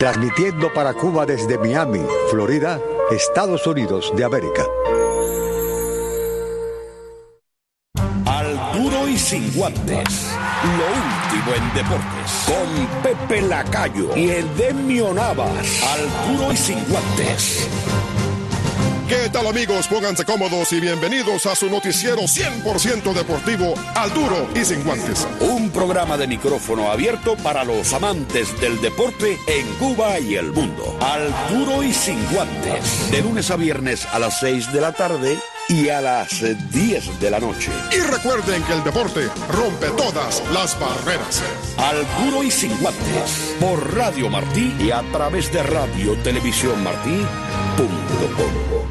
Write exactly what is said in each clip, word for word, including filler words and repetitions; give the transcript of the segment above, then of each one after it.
Transmitiendo para Cuba desde Miami, Florida, Estados Unidos de América. Al duro y sin guantes. Lo último en deportes. Con Pepe Lacayo y Edemio Navas. Al duro y sin guantes. ¿Qué tal, amigos? Pónganse cómodos y bienvenidos a su noticiero cien por ciento deportivo, Al Duro y Sin Guantes. Un programa de micrófono abierto para los amantes del deporte en Cuba y el mundo. Al Duro y Sin Guantes. De lunes a viernes a las seis de la tarde y a las diez de la noche. Y recuerden que el deporte rompe todas las barreras. Al Duro y Sin Guantes. Por Radio Martí y a través de Radio Televisión Martí punto com.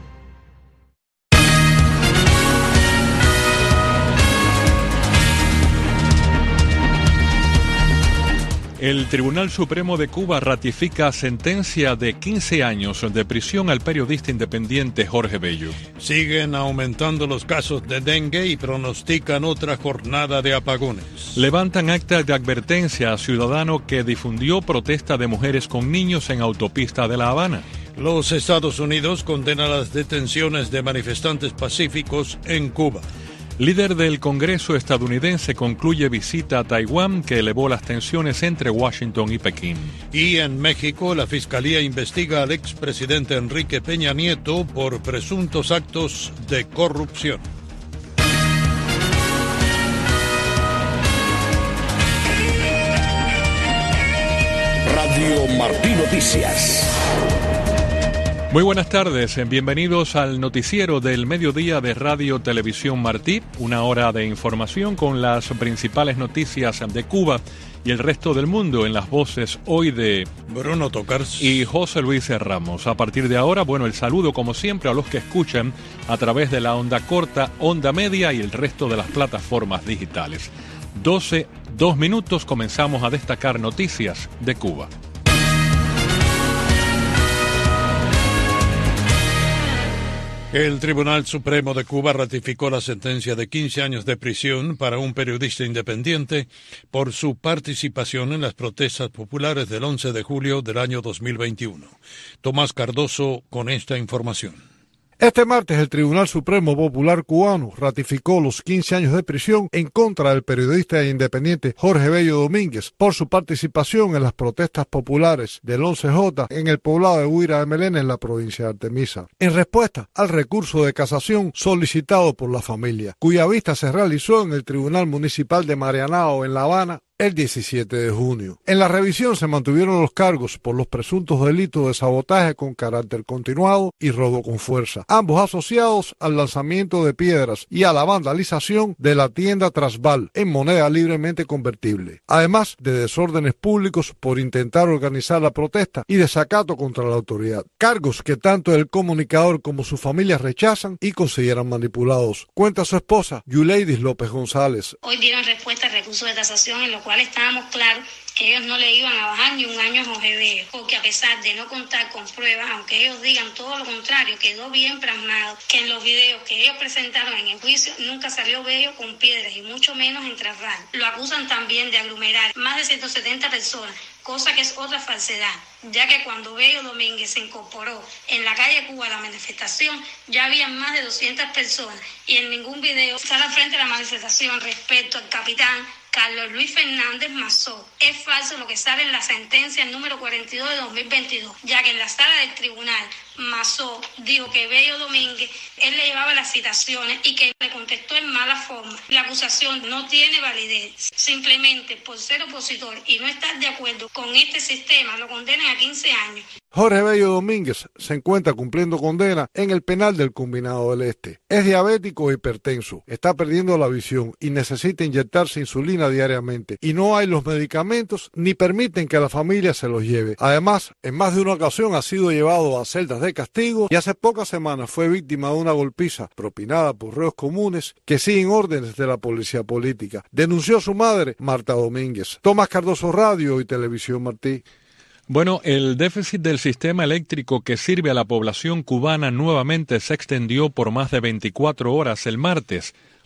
El Tribunal Supremo de Cuba ratifica sentencia de quince años de prisión al periodista independiente Jorge Bello. Siguen aumentando los casos de dengue y pronostican otra jornada de apagones. Levantan acta de advertencia a ciudadano que difundió protesta de mujeres con niños en autopista de La Habana. Los Estados Unidos condenan las detenciones de manifestantes pacíficos en Cuba. Líder del Congreso estadounidense concluye visita a Taiwán que elevó las tensiones entre Washington y Pekín. Y en México, la Fiscalía investiga al expresidente Enrique Peña Nieto por presuntos actos de corrupción. Radio Martí Noticias. Muy buenas tardes, bienvenidos al noticiero del mediodía de Radio Televisión Martí, una hora de información con las principales noticias de Cuba y el resto del mundo en las voces hoy de Bruno Tocars y José Luis Ramos. A partir de ahora, bueno, el saludo como siempre a los que escuchan a través de la onda corta, onda media y el resto de las plataformas digitales. doce, dos minutos, comenzamos a destacar noticias de Cuba. El Tribunal Supremo de Cuba ratificó la sentencia de quince años de prisión para un periodista independiente por su participación en las protestas populares del once de julio del año dos mil veintiuno. Tomás Cardoso con esta información. Este martes el Tribunal Supremo Popular Cubano ratificó los quince años de prisión en contra del periodista independiente Jorge Bello Domínguez por su participación en las protestas populares del once J en el poblado de Huira de Melena en la provincia de Artemisa, en respuesta al recurso de casación solicitado por la familia, cuya vista se realizó en el Tribunal Municipal de Marianao en La Habana el diecisiete de junio. En la revisión se mantuvieron los cargos por los presuntos delitos de sabotaje con carácter continuado y robo con fuerza, ambos asociados al lanzamiento de piedras y a la vandalización de la tienda Trasval en moneda libremente convertible, además de desórdenes públicos por intentar organizar la protesta y desacato contra la autoridad, cargos que tanto el comunicador como su familia rechazan y consideran manipulados. Cuenta su esposa, Yuleidis López González. Hoy dieron respuesta al recurso de casación en lo cual estábamos claros que ellos no le iban a bajar ni un año a Jorge Bello, porque a pesar de no contar con pruebas, aunque ellos digan todo lo contrario, quedó bien plasmado que en los videos que ellos presentaron en el juicio nunca salió Bello con piedras y mucho menos en Trasval. Lo acusan también de aglomerar más de ciento setenta personas, cosa que es otra falsedad, ya que cuando Bello Domínguez se incorporó en la calle Cuba a la manifestación, ya había más de doscientas personas y en ningún video sale al frente de la manifestación respecto al capitán Carlos Luis Fernández Mazó. Es falso lo que sale en la sentencia número cuarenta y dos de dos mil veintidós, ya que en la sala del tribunal Mazó dijo que Bello Domínguez, él le llevaba las citaciones y que le contestó en mala forma. La acusación no tiene validez. Simplemente por ser opositor y no estar de acuerdo con este sistema, lo condenan a quince años. Jorge Bello Domínguez se encuentra cumpliendo condena en el penal del Combinado del Este. Es diabético e hipertenso, está perdiendo la visión y necesita inyectarse insulina diariamente. Y no hay los medicamentos ni permiten que la familia se los lleve. Además, en más de una ocasión ha sido llevado a celdas de castigo y hace pocas semanas fue víctima de una golpiza propinada por reos comunes que siguen órdenes de la policía política. Denunció su madre, Marta Domínguez. Tomás Cardoso, Radio y Televisión Martí. Bueno, el déficit del sistema eléctrico que sirve a la población cubana nuevamente se extendió por más de veinticuatro horas el martes,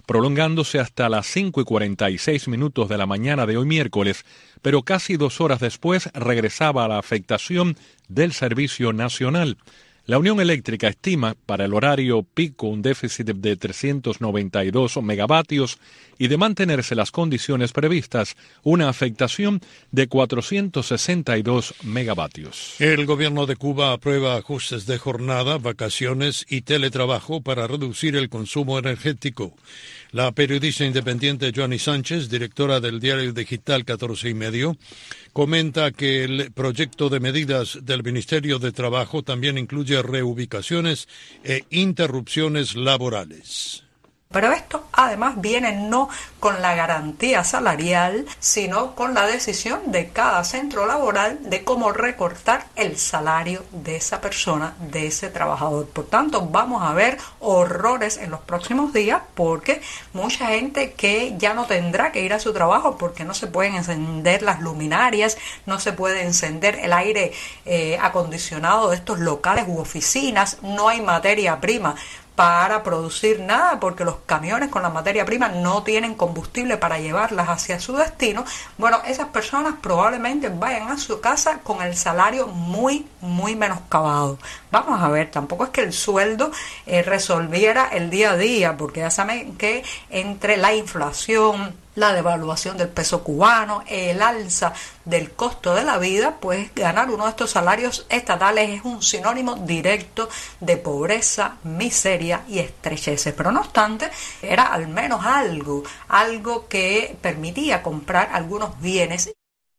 prolongándose hasta las cinco y cuarenta y seis minutos de la mañana de hoy miércoles, pero casi dos horas después regresaba a la afectación del servicio nacional. La Unión Eléctrica estima para el horario pico un déficit de trescientos noventa y dos megavatios y de mantenerse las condiciones previstas, una afectación de cuatrocientos sesenta y dos megavatios. El gobierno de Cuba aprueba ajustes de jornada, vacaciones y teletrabajo para reducir el consumo energético. La periodista independiente Joanny Sánchez, directora del diario digital catorce y medio, comenta que el proyecto de medidas del Ministerio de Trabajo también incluye reubicaciones e interrupciones laborales. Pero esto además viene no con la garantía salarial, sino con la decisión de cada centro laboral de cómo recortar el salario de esa persona, de ese trabajador. Por tanto, vamos a ver horrores en los próximos días porque mucha gente que ya no tendrá que ir a su trabajo porque no se pueden encender las luminarias, no se puede encender el aire eh, acondicionado de estos locales u oficinas, no hay materia prima para producir nada porque los camiones con la materia prima no tienen combustible para llevarlas hacia su destino. Bueno, esas personas probablemente vayan a su casa con el salario muy, muy menoscabado. Vamos a ver, tampoco es que el sueldo eh, resolviera el día a día, porque ya saben que entre la inflación, la devaluación del peso cubano, el alza del costo de la vida, pues ganar uno de estos salarios estatales es un sinónimo directo de pobreza, miseria y estrecheces. Pero no obstante, era al menos algo, algo que permitía comprar algunos bienes.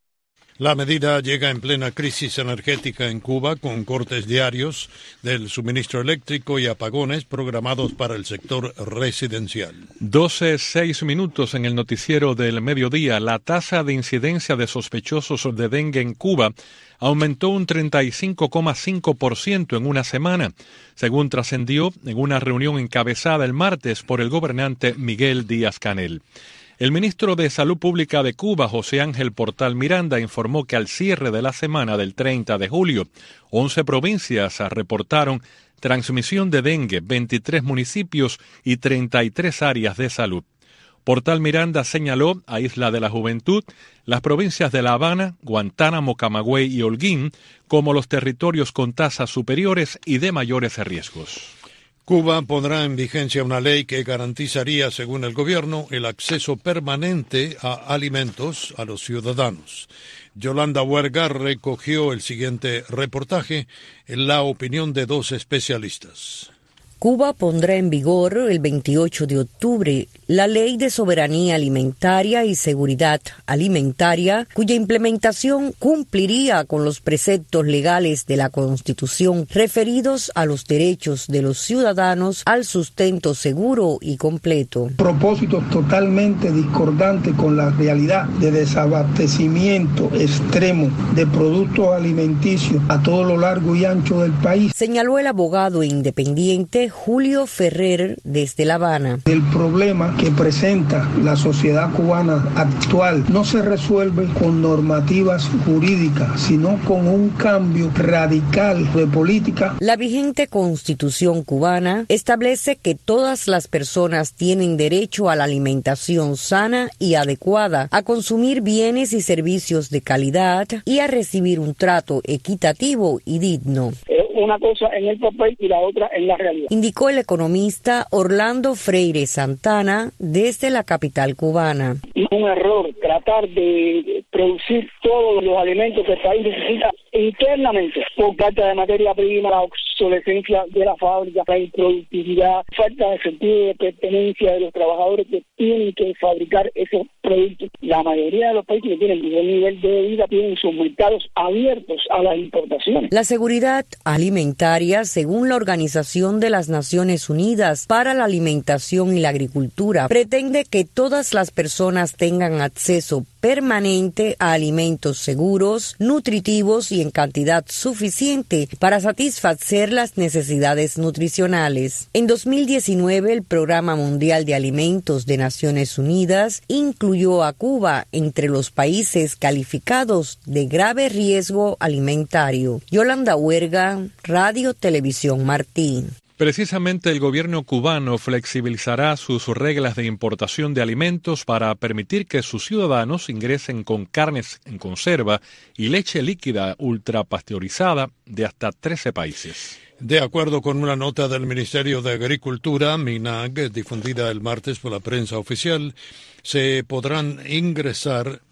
La medida llega en plena crisis energética en Cuba, con cortes diarios del suministro eléctrico y apagones programados para el sector residencial. doce, seis minutos en el noticiero del mediodía. La tasa de incidencia de sospechosos de dengue en Cuba aumentó un treinta y cinco coma cinco por ciento en una semana, según trascendió en una reunión encabezada el martes por el gobernante Miguel Díaz-Canel. El ministro de Salud Pública de Cuba, José Ángel Portal Miranda, informó que al cierre de la semana del treinta de julio, once provincias reportaron transmisión de dengue, veintitrés municipios y treinta y tres áreas de salud. Portal Miranda señaló a Isla de la Juventud, las provincias de La Habana, Guantánamo, Camagüey y Holguín como los territorios con tasas superiores y de mayores riesgos. Cuba pondrá en vigencia una ley que garantizaría, según el gobierno, el acceso permanente a alimentos a los ciudadanos. Yolanda Huerga recogió el siguiente reportaje en la opinión de dos especialistas. Cuba pondrá en vigor el veintiocho de octubre la Ley de Soberanía Alimentaria y Seguridad Alimentaria, cuya implementación cumpliría con los preceptos legales de la Constitución referidos a los derechos de los ciudadanos al sustento seguro y completo. Propósitos totalmente discordantes con la realidad de desabastecimiento extremo de productos alimenticios a todo lo largo y ancho del país, señaló el abogado independiente Julio Ferrer desde La Habana. El problema que presenta la sociedad cubana actual no se resuelve con normativas jurídicas, sino con un cambio radical de política. La vigente Constitución cubana establece que todas las personas tienen derecho a la alimentación sana y adecuada, a consumir bienes y servicios de calidad y a recibir un trato equitativo y digno. Una cosa en el papel y la otra en la realidad, indicó el economista Orlando Freire Santana desde la capital cubana. Es un error tratar de producir todos los alimentos que el país necesita internamente por falta de materia prima, la obsolescencia de la fábrica, la improductividad, falta de sentido de pertenencia de los trabajadores que tienen que fabricar esos productos. La mayoría de los países que tienen un nivel de vida tienen sus mercados abiertos a las importaciones. La seguridad alimentaria, según la Organización de las Naciones Unidas para la Alimentación y la Agricultura, pretende que todas las personas tengan acceso permanente a alimentos seguros, nutritivos y en cantidad suficiente para satisfacer las necesidades nutricionales. En dos mil diecinueve, el Programa Mundial de Alimentos de Naciones Unidas incluyó a Cuba entre los países calificados de grave riesgo alimentario. Yolanda Huerga, Radio Televisión Martín. Precisamente el gobierno cubano flexibilizará sus reglas de importación de alimentos para permitir que sus ciudadanos ingresen con carnes en conserva y leche líquida ultrapasteurizada de hasta trece países. De acuerdo con una nota del Ministerio de Agricultura, MINAG, difundida el martes por la prensa oficial, se podrán ingresar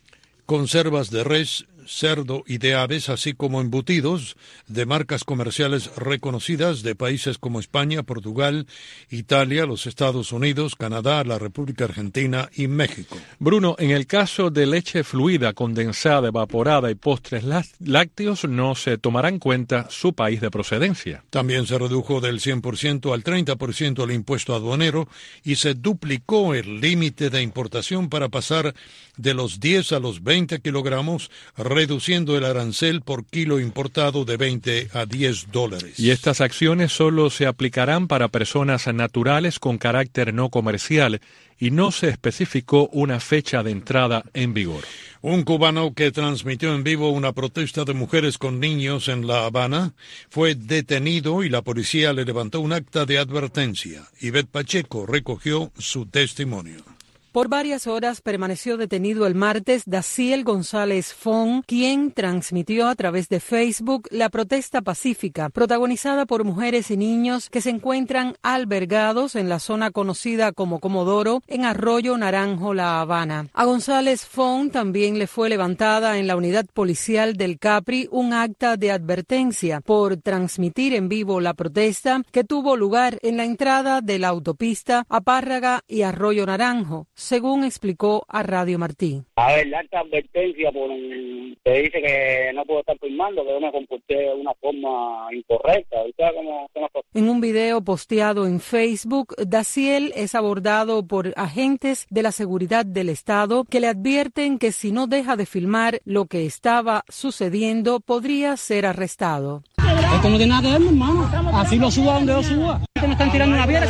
conservas de res, cerdo y de aves, así como embutidos de marcas comerciales reconocidas de países como España, Portugal, Italia, los Estados Unidos, Canadá, la República Argentina y México. Bruno, en el caso de leche fluida, condensada, evaporada y postres lácteos, no se tomará en cuenta su país de procedencia. También se redujo del cien por ciento al treinta por ciento el impuesto aduanero y se duplicó el límite de importación para pasar de los diez a los veinte kilogramos, reduciendo el arancel por kilo importado de veinte a diez dólares. Y estas acciones solo se aplicarán para personas naturales con carácter no comercial y no se especificó una fecha de entrada en vigor. Un cubano que transmitió en vivo una protesta de mujeres con niños en La Habana fue detenido y la policía le levantó un acta de advertencia. Ivette Pacheco recogió su testimonio. Por varias horas permaneció detenido el martes Daciel González Fon, quien transmitió a través de Facebook la protesta pacífica protagonizada por mujeres y niños que se encuentran albergados en la zona conocida como Comodoro, en Arroyo Naranjo, La Habana. A González Fon también le fue levantada en la unidad policial del Capri un acta de advertencia por transmitir en vivo la protesta que tuvo lugar en la entrada de la autopista Apárraga y Arroyo Naranjo, según explicó a Radio Martí. A ver, la alta advertencia por un, te dice que no puedo estar filmando, que yo me comporté de una forma incorrecta. ¿Cómo, cómo? En un video posteado en Facebook, Daciel es abordado por agentes de la seguridad del Estado que le advierten que si no deja de filmar lo que estaba sucediendo, podría ser arrestado. Esto no tiene nada que ver, mi hermano. Así lo suba donde yo suba. Me están tirando una piedra.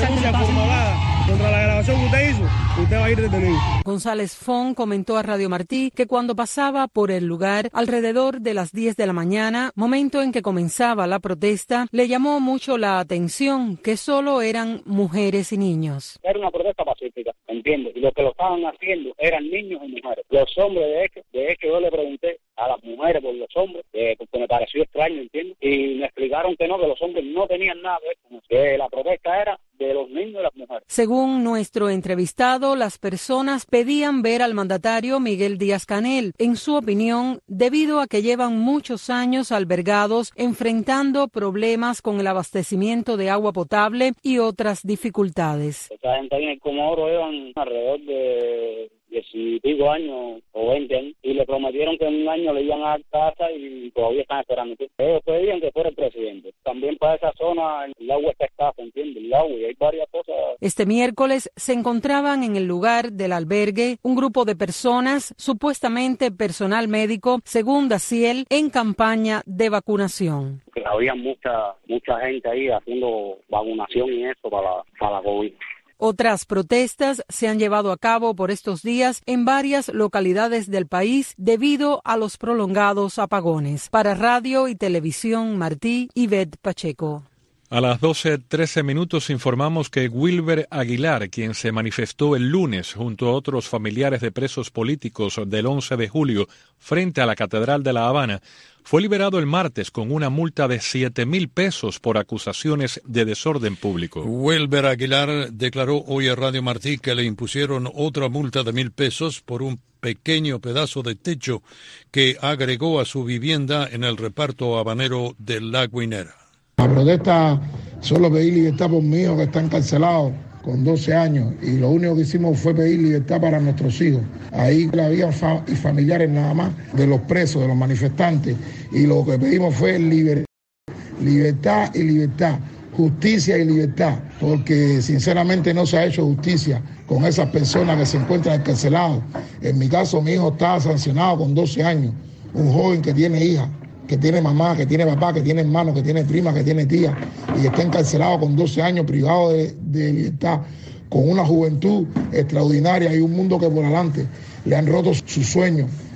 Contra la grabación que usted hizo, usted va a ir detenido. González Fon comentó a Radio Martí que cuando pasaba por el lugar alrededor de las diez de la mañana, momento en que comenzaba la protesta, le llamó mucho la atención que solo eran mujeres y niños. Era una protesta pacífica, ¿entiendes? Y lo que lo estaban haciendo eran niños y mujeres. Los hombres, de hecho, de hecho yo le pregunté a las mujeres por los hombres, eh, porque me pareció extraño, ¿entiendes? Y me explicaron que no, que los hombres no tenían nada de eso, que la protesta era de los niños y las mujeres. Según nuestro entrevistado, las personas pedían ver al mandatario Miguel Díaz-Canel, en su opinión, debido a que llevan muchos años albergados enfrentando problemas con el abastecimiento de agua potable y otras dificultades. Esa gente ahí en el Comodoro llevan alrededor de diez y pico años o veinte años y le prometieron que en un año le iban a dar casa y todavía están esperando. Ellos pedían que fuera el presidente. También para esa zona el agua está escasa, ¿entiendes? El agua y hay varias cosas. Este miércoles se encontraban en el lugar del albergue un grupo de personas, supuestamente personal médico, según Daciel, en campaña de vacunación. Que había mucha mucha gente ahí haciendo vacunación y eso para, para la COVID. Otras protestas se han llevado a cabo por estos días en varias localidades del país debido a los prolongados apagones. Para Radio y Televisión Martí, Ivette Pacheco. A las doce trece minutos informamos que Wilber Aguilar, quien se manifestó el lunes junto a otros familiares de presos políticos del once de julio frente a la Catedral de La Habana, fue liberado el martes con una multa de siete mil pesos por acusaciones de desorden público. Wilber Aguilar declaró hoy a Radio Martí que le impusieron otra multa de mil pesos por un pequeño pedazo de techo que agregó a su vivienda en el reparto habanero de La Guinera. La protesta solo pedir libertad por mi hijo que está encarcelado con doce años y lo único que hicimos fue pedir libertad para nuestros hijos. Ahí había fa- y familiares nada más de los presos, de los manifestantes, y lo que pedimos fue liber- libertad y libertad, justicia y libertad, porque sinceramente no se ha hecho justicia con esas personas que se encuentran encarcelados. En mi caso, mi hijo estaba sancionado con doce años, un joven que tiene hija, que tiene mamá, que tiene papá, que tiene hermano, que tiene prima, que tiene tía, y está encarcelado con doce años, privado de, de libertad, con una juventud extraordinaria y un mundo que por adelante le han roto sus sueños,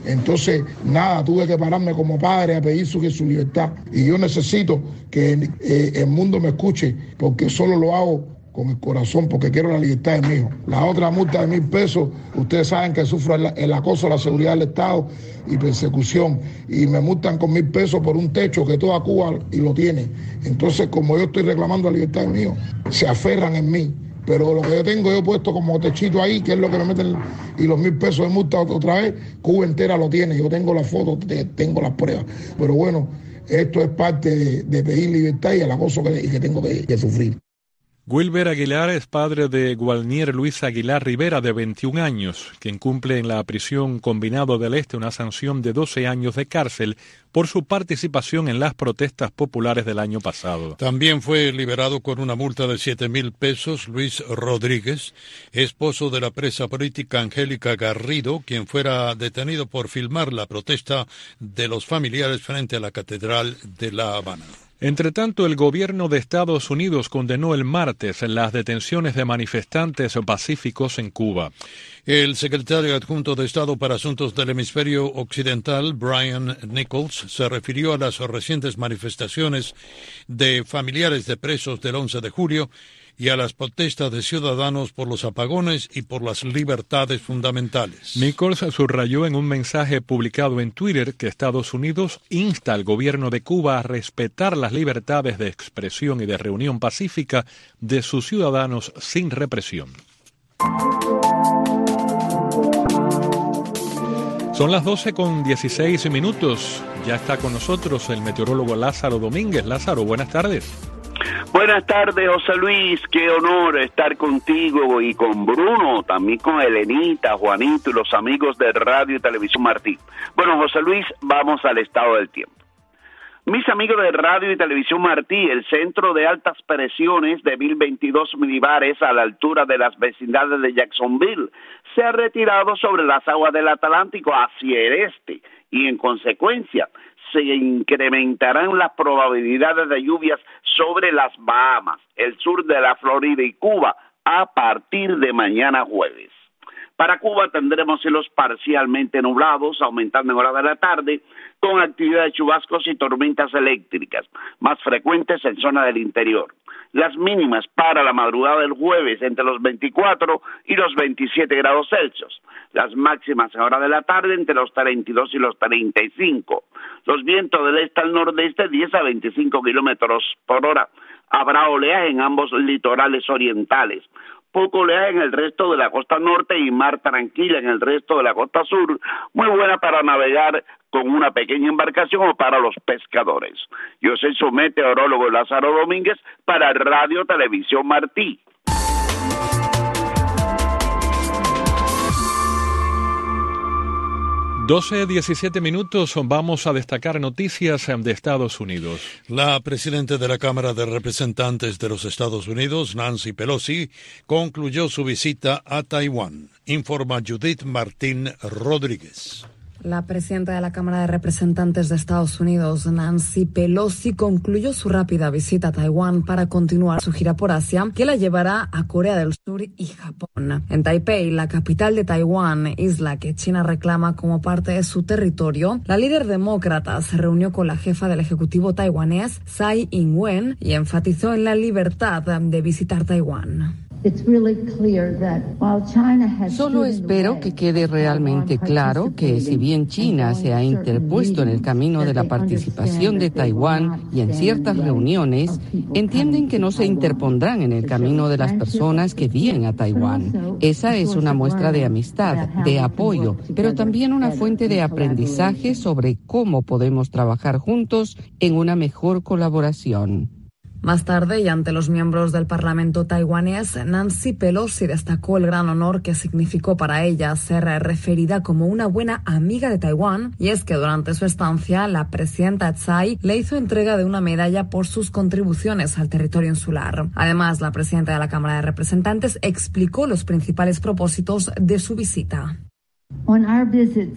Entonces, nada, tuve que pararme como padre a pedir su, su libertad. Y yo necesito que eh, el mundo me escuche, porque solo lo hago con el corazón, porque quiero la libertad de mi hijo. La otra multa de mil pesos, ustedes saben que sufro el, el acoso a la seguridad del Estado y persecución, y me multan con mil pesos por un techo que toda Cuba y lo tiene. Entonces, como yo estoy reclamando la libertad de mi hijo, se aferran en mí. Pero lo que yo tengo, yo he puesto como techito ahí, que es lo que me meten, y los mil pesos de multa otra vez, Cuba entera lo tiene. Yo tengo las fotos, tengo las pruebas. Pero bueno, esto es parte de, de pedir libertad y el acoso que, que tengo que, que sufrir. Wilber Aguilar es padre de Gualnier Luis Aguilar Rivera, de veintiún años, quien cumple en la prisión Combinado del Este una sanción de doce años de cárcel por su participación en las protestas populares del año pasado. También fue liberado con una multa de siete mil pesos Luis Rodríguez, esposo de la presa política Angélica Garrido, quien fuera detenido por filmar la protesta de los familiares frente a la Catedral de La Habana. Entre tanto, el gobierno de Estados Unidos condenó el martes las detenciones de manifestantes pacíficos en Cuba. El secretario adjunto de Estado para Asuntos del Hemisferio Occidental, Brian Nichols, se refirió a las recientes manifestaciones de familiares de presos del once de julio y a las protestas de ciudadanos por los apagones y por las libertades fundamentales. Nichols subrayó en un mensaje publicado en Twitter que Estados Unidos insta al gobierno de Cuba a respetar las libertades de expresión y de reunión pacífica de sus ciudadanos sin represión. Son las doce con dieciséis minutos. Ya está con nosotros el meteorólogo Lázaro Domínguez. Lázaro, buenas tardes. Buenas tardes, José Luis, qué honor estar contigo y con Bruno, también con Elenita, Juanito y los amigos de Radio y Televisión Martí. Bueno, José Luis, vamos al estado del tiempo. Mis amigos de Radio y Televisión Martí, el centro de altas presiones de mil veintidós milibares a la altura de las vecindades de Jacksonville se ha retirado sobre las aguas del Atlántico hacia el este y en consecuencia se incrementarán las probabilidades de lluvias sobre las Bahamas, el sur de la Florida y Cuba a partir de mañana jueves. Para Cuba tendremos cielos parcialmente nublados, aumentando en horas de la tarde, con actividad de chubascos y tormentas eléctricas, más frecuentes en zona del interior. Las mínimas para la madrugada del jueves entre los veinticuatro y los veintisiete grados Celsius. Las máximas en horas de la tarde entre los treinta y dos y los treinta y cinco. Los vientos del este al nordeste diez a veinticinco kilómetros por hora. Habrá oleaje en ambos litorales orientales. Poco oleaje en el resto de la costa norte y mar tranquila en el resto de la costa sur, muy buena para navegar con una pequeña embarcación o para los pescadores. Yo soy su meteorólogo Lázaro Domínguez para Radio Televisión Martí. doce diecisiete minutos, vamos a destacar noticias de Estados Unidos. La presidenta de la Cámara de Representantes de los Estados Unidos, Nancy Pelosi, concluyó su visita a Taiwán. Informa Judith Martín Rodríguez. La presidenta de la Cámara de Representantes de Estados Unidos, Nancy Pelosi, concluyó su rápida visita a Taiwán para continuar su gira por Asia, que la llevará a Corea del Sur y Japón. En Taipei, la capital de Taiwán, isla que China reclama como parte de su territorio, la líder demócrata se reunió con la jefa del Ejecutivo taiwanés, Tsai Ing-wen, y enfatizó en la libertad de visitar Taiwán. Solo espero que quede realmente claro que si bien China se ha interpuesto en el camino de la participación de Taiwán y en ciertas reuniones, entienden que no se interpondrán en el camino de las personas que vienen a Taiwán. Esa es una muestra de amistad, de apoyo, pero también una fuente de aprendizaje sobre cómo podemos trabajar juntos en una mejor colaboración. Más tarde, y ante los miembros del Parlamento taiwanés, Nancy Pelosi destacó el gran honor que significó para ella ser referida como una buena amiga de Taiwán, y es que durante su estancia, la presidenta Tsai le hizo entrega de una medalla por sus contribuciones al territorio insular. Además, la presidenta de la Cámara de Representantes explicó los principales propósitos de su visita.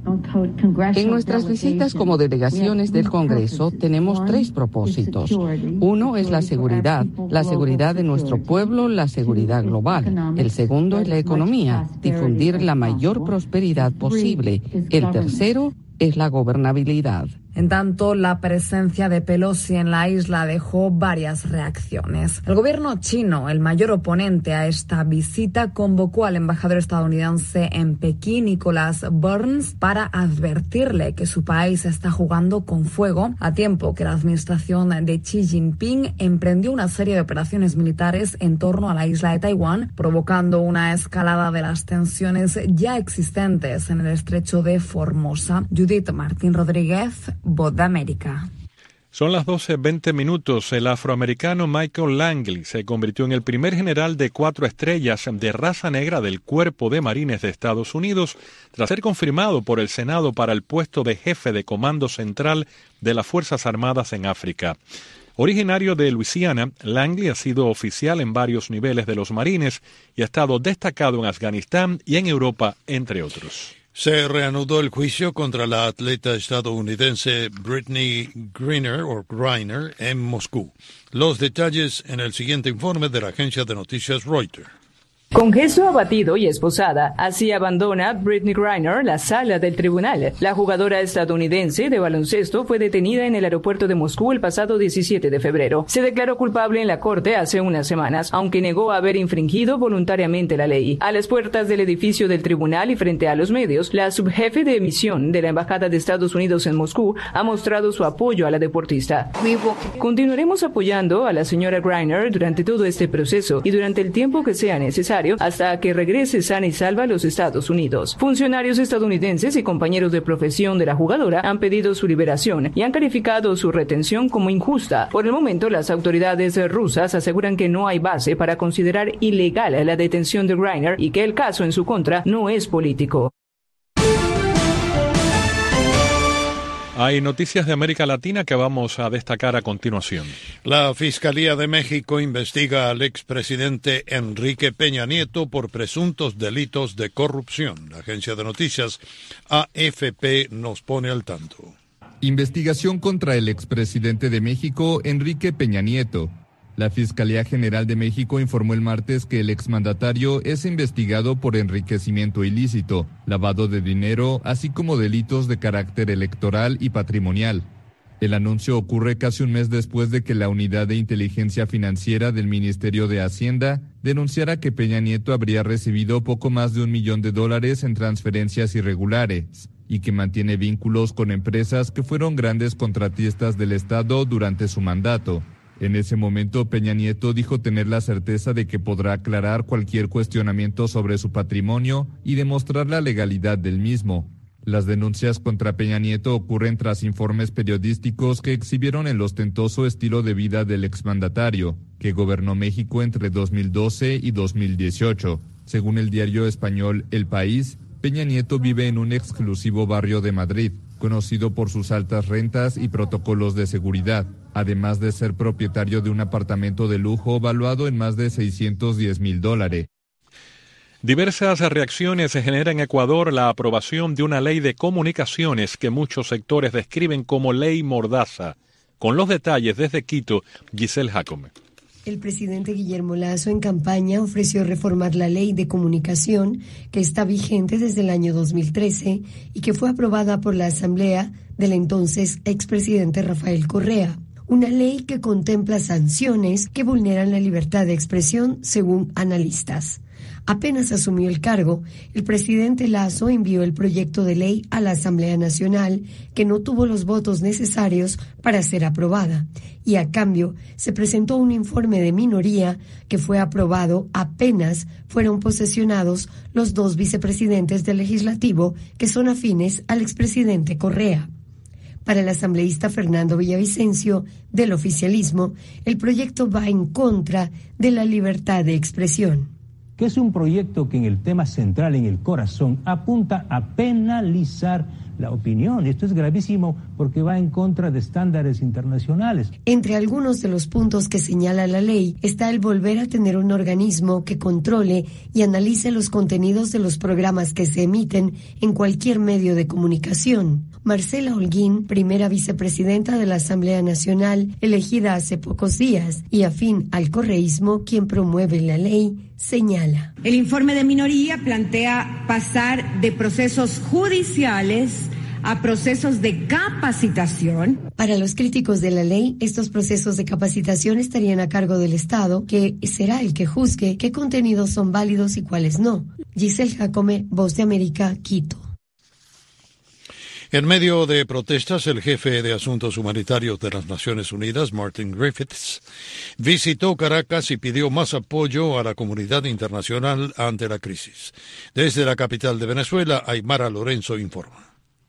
En nuestras visitas como delegaciones del Congreso tenemos tres propósitos. Uno es la seguridad, la seguridad de nuestro pueblo, la seguridad global. El segundo es la economía, difundir la mayor prosperidad posible. El tercero es la gobernabilidad. En tanto, la presencia de Pelosi en la isla dejó varias reacciones. El gobierno chino, el mayor oponente a esta visita, convocó al embajador estadounidense en Pekín, Nicholas Burns, para advertirle que su país está jugando con fuego, a tiempo que la administración de Xi Jinping emprendió una serie de operaciones militares en torno a la isla de Taiwán, provocando una escalada de las tensiones ya existentes en el estrecho de Formosa. Judith Martín Rodríguez, Voz de América. Son las doce veinte minutos. El afroamericano Michael Langley se convirtió en el primer general de cuatro estrellas de raza negra del Cuerpo de Marines de Estados Unidos, tras ser confirmado por el Senado para el puesto de jefe de Comando Central de las Fuerzas Armadas en África. Originario de Luisiana, Langley ha sido oficial en varios niveles de los Marines y ha estado destacado en Afganistán y en Europa, entre otros. Se reanudó el juicio contra la atleta estadounidense Brittney Griner, o Griner en Moscú. Los detalles en el siguiente informe de la agencia de noticias Reuters. Con gesto abatido y esposada, así abandona Brittney Griner la sala del tribunal. La jugadora estadounidense de baloncesto fue detenida en el aeropuerto de Moscú el pasado diecisiete de febrero. Se declaró culpable en la corte hace unas semanas, aunque negó haber infringido voluntariamente la ley. A las puertas del edificio del tribunal y frente a los medios, la subjefe de misión de la Embajada de Estados Unidos en Moscú ha mostrado su apoyo a la deportista. Continuaremos apoyando a la señora Griner durante todo este proceso y durante el tiempo que sea necesario, hasta que regrese sana y salva a los Estados Unidos. Funcionarios estadounidenses y compañeros de profesión de la jugadora han pedido su liberación y han calificado su retención como injusta. Por el momento, las autoridades rusas aseguran que no hay base para considerar ilegal la detención de Griner y que el caso en su contra no es político. Hay noticias de América Latina que vamos a destacar a continuación. La Fiscalía de México investiga al expresidente Enrique Peña Nieto por presuntos delitos de corrupción. La agencia de noticias A F P nos pone al tanto. Investigación contra el expresidente de México, Enrique Peña Nieto. La Fiscalía General de México informó el martes que el exmandatario es investigado por enriquecimiento ilícito, lavado de dinero, así como delitos de carácter electoral y patrimonial. El anuncio ocurre casi un mes después de que la Unidad de Inteligencia Financiera del Ministerio de Hacienda denunciara que Peña Nieto habría recibido poco más de un millón de dólares en transferencias irregulares y que mantiene vínculos con empresas que fueron grandes contratistas del Estado durante su mandato. En ese momento, Peña Nieto dijo tener la certeza de que podrá aclarar cualquier cuestionamiento sobre su patrimonio y demostrar la legalidad del mismo. Las denuncias contra Peña Nieto ocurren tras informes periodísticos que exhibieron el ostentoso estilo de vida del exmandatario, que gobernó México entre dos mil doce y dos mil dieciocho. Según el diario español El País, Peña Nieto vive en un exclusivo barrio de Madrid, conocido por sus altas rentas y protocolos de seguridad, además de ser propietario de un apartamento de lujo valuado en más de seiscientos diez mil dólares. Diversas reacciones se genera en Ecuador la aprobación de una ley de comunicaciones que muchos sectores describen como ley mordaza. Con los detalles desde Quito, Giselle Jacome. El presidente Guillermo Lasso en campaña ofreció reformar la ley de comunicación que está vigente desde el año dos mil trece y que fue aprobada por la Asamblea del entonces expresidente Rafael Correa. Una ley que contempla sanciones que vulneran la libertad de expresión según analistas. Apenas asumió el cargo, el presidente Lasso envió el proyecto de ley a la Asamblea Nacional, que no tuvo los votos necesarios para ser aprobada, y a cambio se presentó un informe de minoría que fue aprobado apenas fueron posesionados los dos vicepresidentes del Legislativo que son afines al expresidente Correa. Para el asambleísta Fernando Villavicencio, del oficialismo, el proyecto va en contra de la libertad de expresión. Que es un proyecto que en el tema central, en el corazón, apunta a penalizar la opinión. Esto es gravísimo porque va en contra de estándares internacionales. Entre algunos de los puntos que señala la ley está el volver a tener un organismo que controle y analice los contenidos de los programas que se emiten en cualquier medio de comunicación. Marcela Holguín, primera vicepresidenta de la Asamblea Nacional, elegida hace pocos días y afín al correísmo, quien promueve la ley, señala. El informe de minoría plantea pasar de procesos judiciales a procesos de capacitación. Para los críticos de la ley, estos procesos de capacitación estarían a cargo del Estado, que será el que juzgue qué contenidos son válidos y cuáles no. Giselle Jacome, Voz de América, Quito. En medio de protestas, el jefe de Asuntos Humanitarios de las Naciones Unidas, Martin Griffiths, visitó Caracas y pidió más apoyo a la comunidad internacional ante la crisis. Desde la capital de Venezuela, Aymara Lorenzo informa.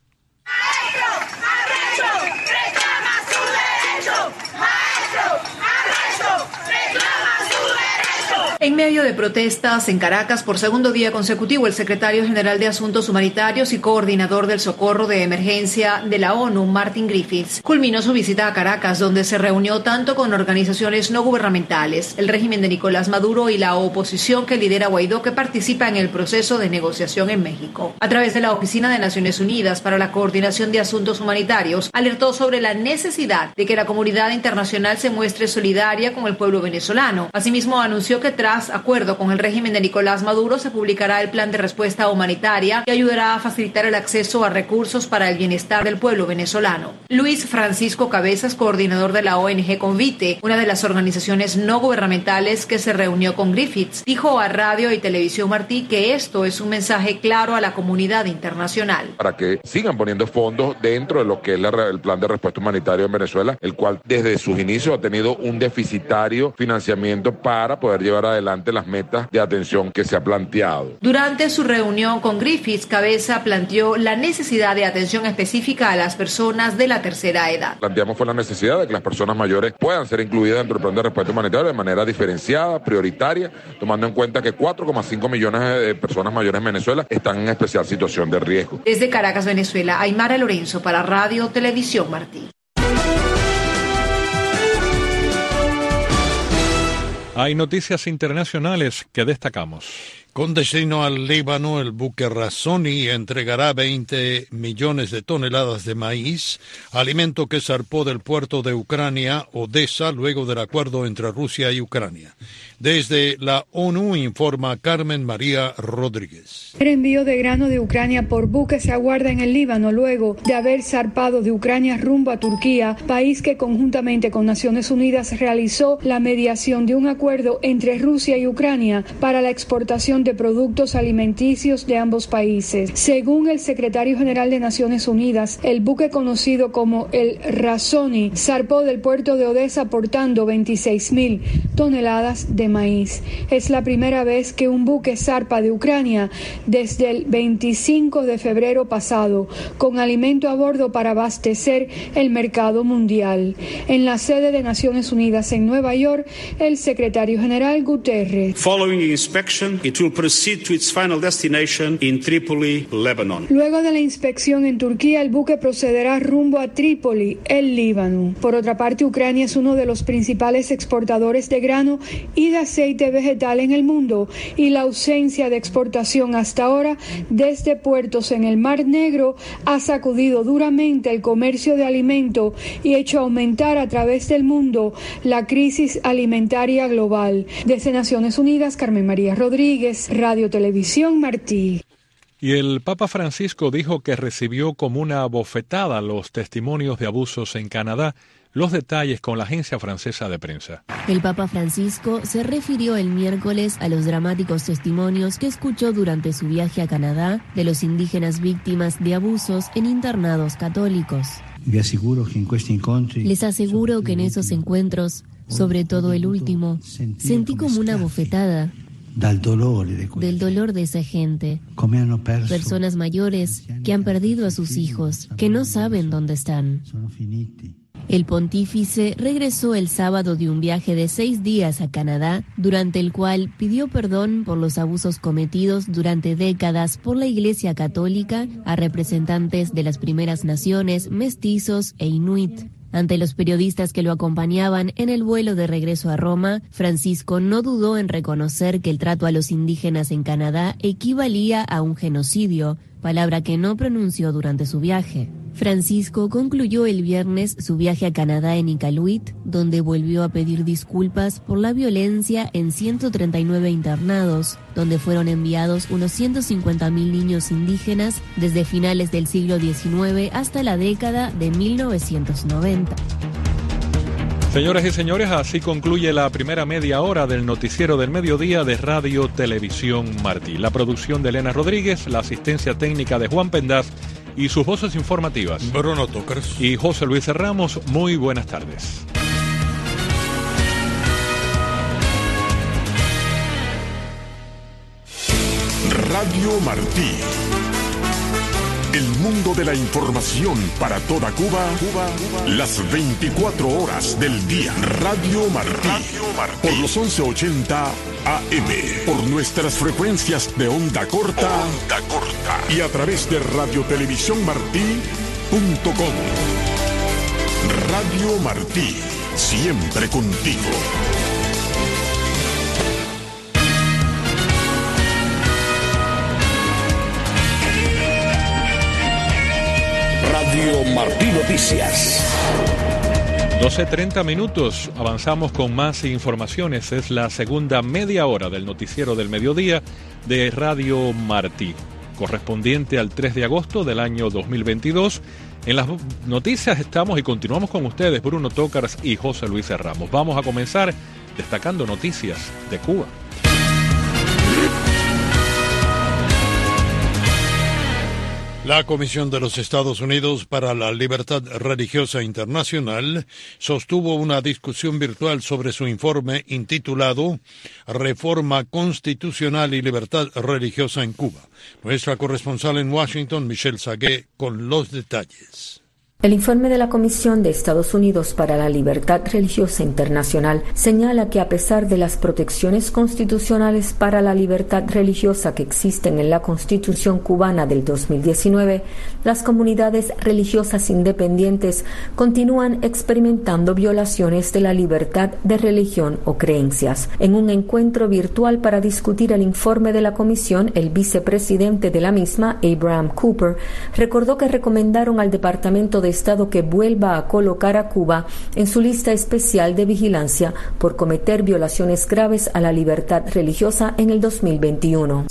En medio de protestas en Caracas por segundo día consecutivo, el secretario general de Asuntos Humanitarios y coordinador del socorro de emergencia de la ONU, Martin Griffiths, culminó su visita a Caracas, donde se reunió tanto con organizaciones no gubernamentales, el régimen de Nicolás Maduro y la oposición que lidera Guaidó, que participa en el proceso de negociación en México. A través de la Oficina de Naciones Unidas para la Coordinación de Asuntos Humanitarios, alertó sobre la necesidad de que la comunidad internacional se muestre solidaria con el pueblo venezolano. Asimismo, anunció que tras Tras acuerdo con el régimen de Nicolás Maduro, se publicará el plan de respuesta humanitaria que ayudará a facilitar el acceso a recursos para el bienestar del pueblo venezolano. Luis Francisco Cabezas, coordinador de la O N G Convite, una de las organizaciones no gubernamentales que se reunió con Griffiths, dijo a Radio y Televisión Martí que esto es un mensaje claro a la comunidad internacional. Para que sigan poniendo fondos dentro de lo que es la, el plan de respuesta humanitaria en Venezuela, el cual desde sus inicios ha tenido un deficitario financiamiento para poder llevar adelante adelante las metas de atención que se ha planteado. Durante su reunión con Griffiths, Cabeza planteó la necesidad de atención específica a las personas de la tercera edad. Planteamos fue la necesidad de que las personas mayores puedan ser incluidas dentro del plan de respuesta humanitario de manera diferenciada, prioritaria, tomando en cuenta que cuatro coma cinco millones de personas mayores en Venezuela están en especial situación de riesgo. Desde Caracas, Venezuela, Aymara Lorenzo para Radio Televisión Martí. Hay noticias internacionales que destacamos. Con destino al Líbano, el buque Razoni entregará veinte millones de toneladas de maíz, alimento que zarpó del puerto de Ucrania, Odessa, luego del acuerdo entre Rusia y Ucrania. Desde la ONU informa Carmen María Rodríguez. El envío de grano de Ucrania por buque se aguarda en el Líbano luego de haber zarpado de Ucrania rumbo a Turquía, país que conjuntamente con Naciones Unidas realizó la mediación de un acuerdo entre Rusia y Ucrania para la exportación de productos alimenticios de ambos países. Según el secretario general de Naciones Unidas, el buque conocido como el Razoni zarpó del puerto de Odessa portando veintiséis mil toneladas de maíz. Es la primera vez que un buque zarpa de Ucrania desde el veinticinco de febrero pasado, con alimento a bordo para abastecer el mercado mundial. En la sede de Naciones Unidas en Nueva York, el secretario general Guterres. Following inspection, it will proceed to its final destination in Tripoli, Lebanon. Luego de la inspección en Turquía, el buque procederá rumbo a Trípoli, el Líbano. Por otra parte, Ucrania es uno de los principales exportadores de grano y de aceite vegetal en el mundo, y la ausencia de exportación hasta ahora desde puertos en el Mar Negro ha sacudido duramente el comercio de alimento y hecho aumentar a través del mundo la crisis alimentaria global. Desde Naciones Unidas, Carmen María Rodríguez, Radio Televisión Martí. Y el Papa Francisco dijo que recibió como una bofetada los testimonios de abusos en Canadá. Los detalles con la agencia francesa de prensa. El Papa Francisco se refirió el miércoles a los dramáticos testimonios que escuchó durante su viaje a Canadá de los indígenas víctimas de abusos en internados católicos. Les aseguro que en esos encuentros, sobre todo el último, sentí como una bofetada del dolor de esa gente, personas mayores que han perdido a sus hijos, que no saben dónde están. El pontífice regresó el sábado de un viaje de seis días a Canadá, durante el cual pidió perdón por los abusos cometidos durante décadas por la Iglesia Católica a representantes de las primeras naciones, mestizos e inuit. Ante los periodistas que lo acompañaban en el vuelo de regreso a Roma, Francisco no dudó en reconocer que el trato a los indígenas en Canadá equivalía a un genocidio, palabra que no pronunció durante su viaje. Francisco concluyó el viernes su viaje a Canadá en Iqaluit, donde volvió a pedir disculpas por la violencia en ciento treinta y nueve internados, donde fueron enviados unos ciento cincuenta mil niños indígenas desde finales del siglo diecinueve hasta la década de mil novecientos noventa. Señoras y señores, así concluye la primera media hora del noticiero del mediodía de Radio Televisión Martí. La producción de Elena Rodríguez, la asistencia técnica de Juan Pendaz y sus voces informativas, Bruno Tokers y José Luis Ramos. Muy buenas tardes. Radio Martí. El mundo de la información para toda Cuba, Cuba, Cuba, las veinticuatro horas del día. Radio Martí. Radio Martí. Por los once ochenta A M. Por nuestras frecuencias de onda corta. Onda corta. Y a través de radio televisión martí punto com. Radio Martí. Siempre contigo. Radio Martí Noticias. doce treinta minutos, avanzamos con más informaciones. Es la segunda media hora del noticiero del mediodía de Radio Martí, correspondiente al tres de agosto del año dos mil veintidós. En las noticias estamos y continuamos con ustedes, Bruno Tokars y José Luis Ramos. Vamos a comenzar destacando noticias de Cuba. La Comisión de los Estados Unidos para la Libertad Religiosa Internacional sostuvo una discusión virtual sobre su informe intitulado Reforma Constitucional y Libertad Religiosa en Cuba. Nuestra corresponsal en Washington, Michelle Sagué, con los detalles. El informe de la Comisión de Estados Unidos para la Libertad Religiosa Internacional señala que a pesar de las protecciones constitucionales para la libertad religiosa que existen en la Constitución cubana del dos mil diecinueve, las comunidades religiosas independientes continúan experimentando violaciones de la libertad de religión o creencias. En un encuentro virtual para discutir el informe de la Comisión, el vicepresidente de la misma, Abraham Cooper, recordó que recomendaron al Departamento de Estado que vuelva a colocar a Cuba en su lista especial de vigilancia por cometer violaciones graves a la libertad religiosa en el dos mil veintiuno.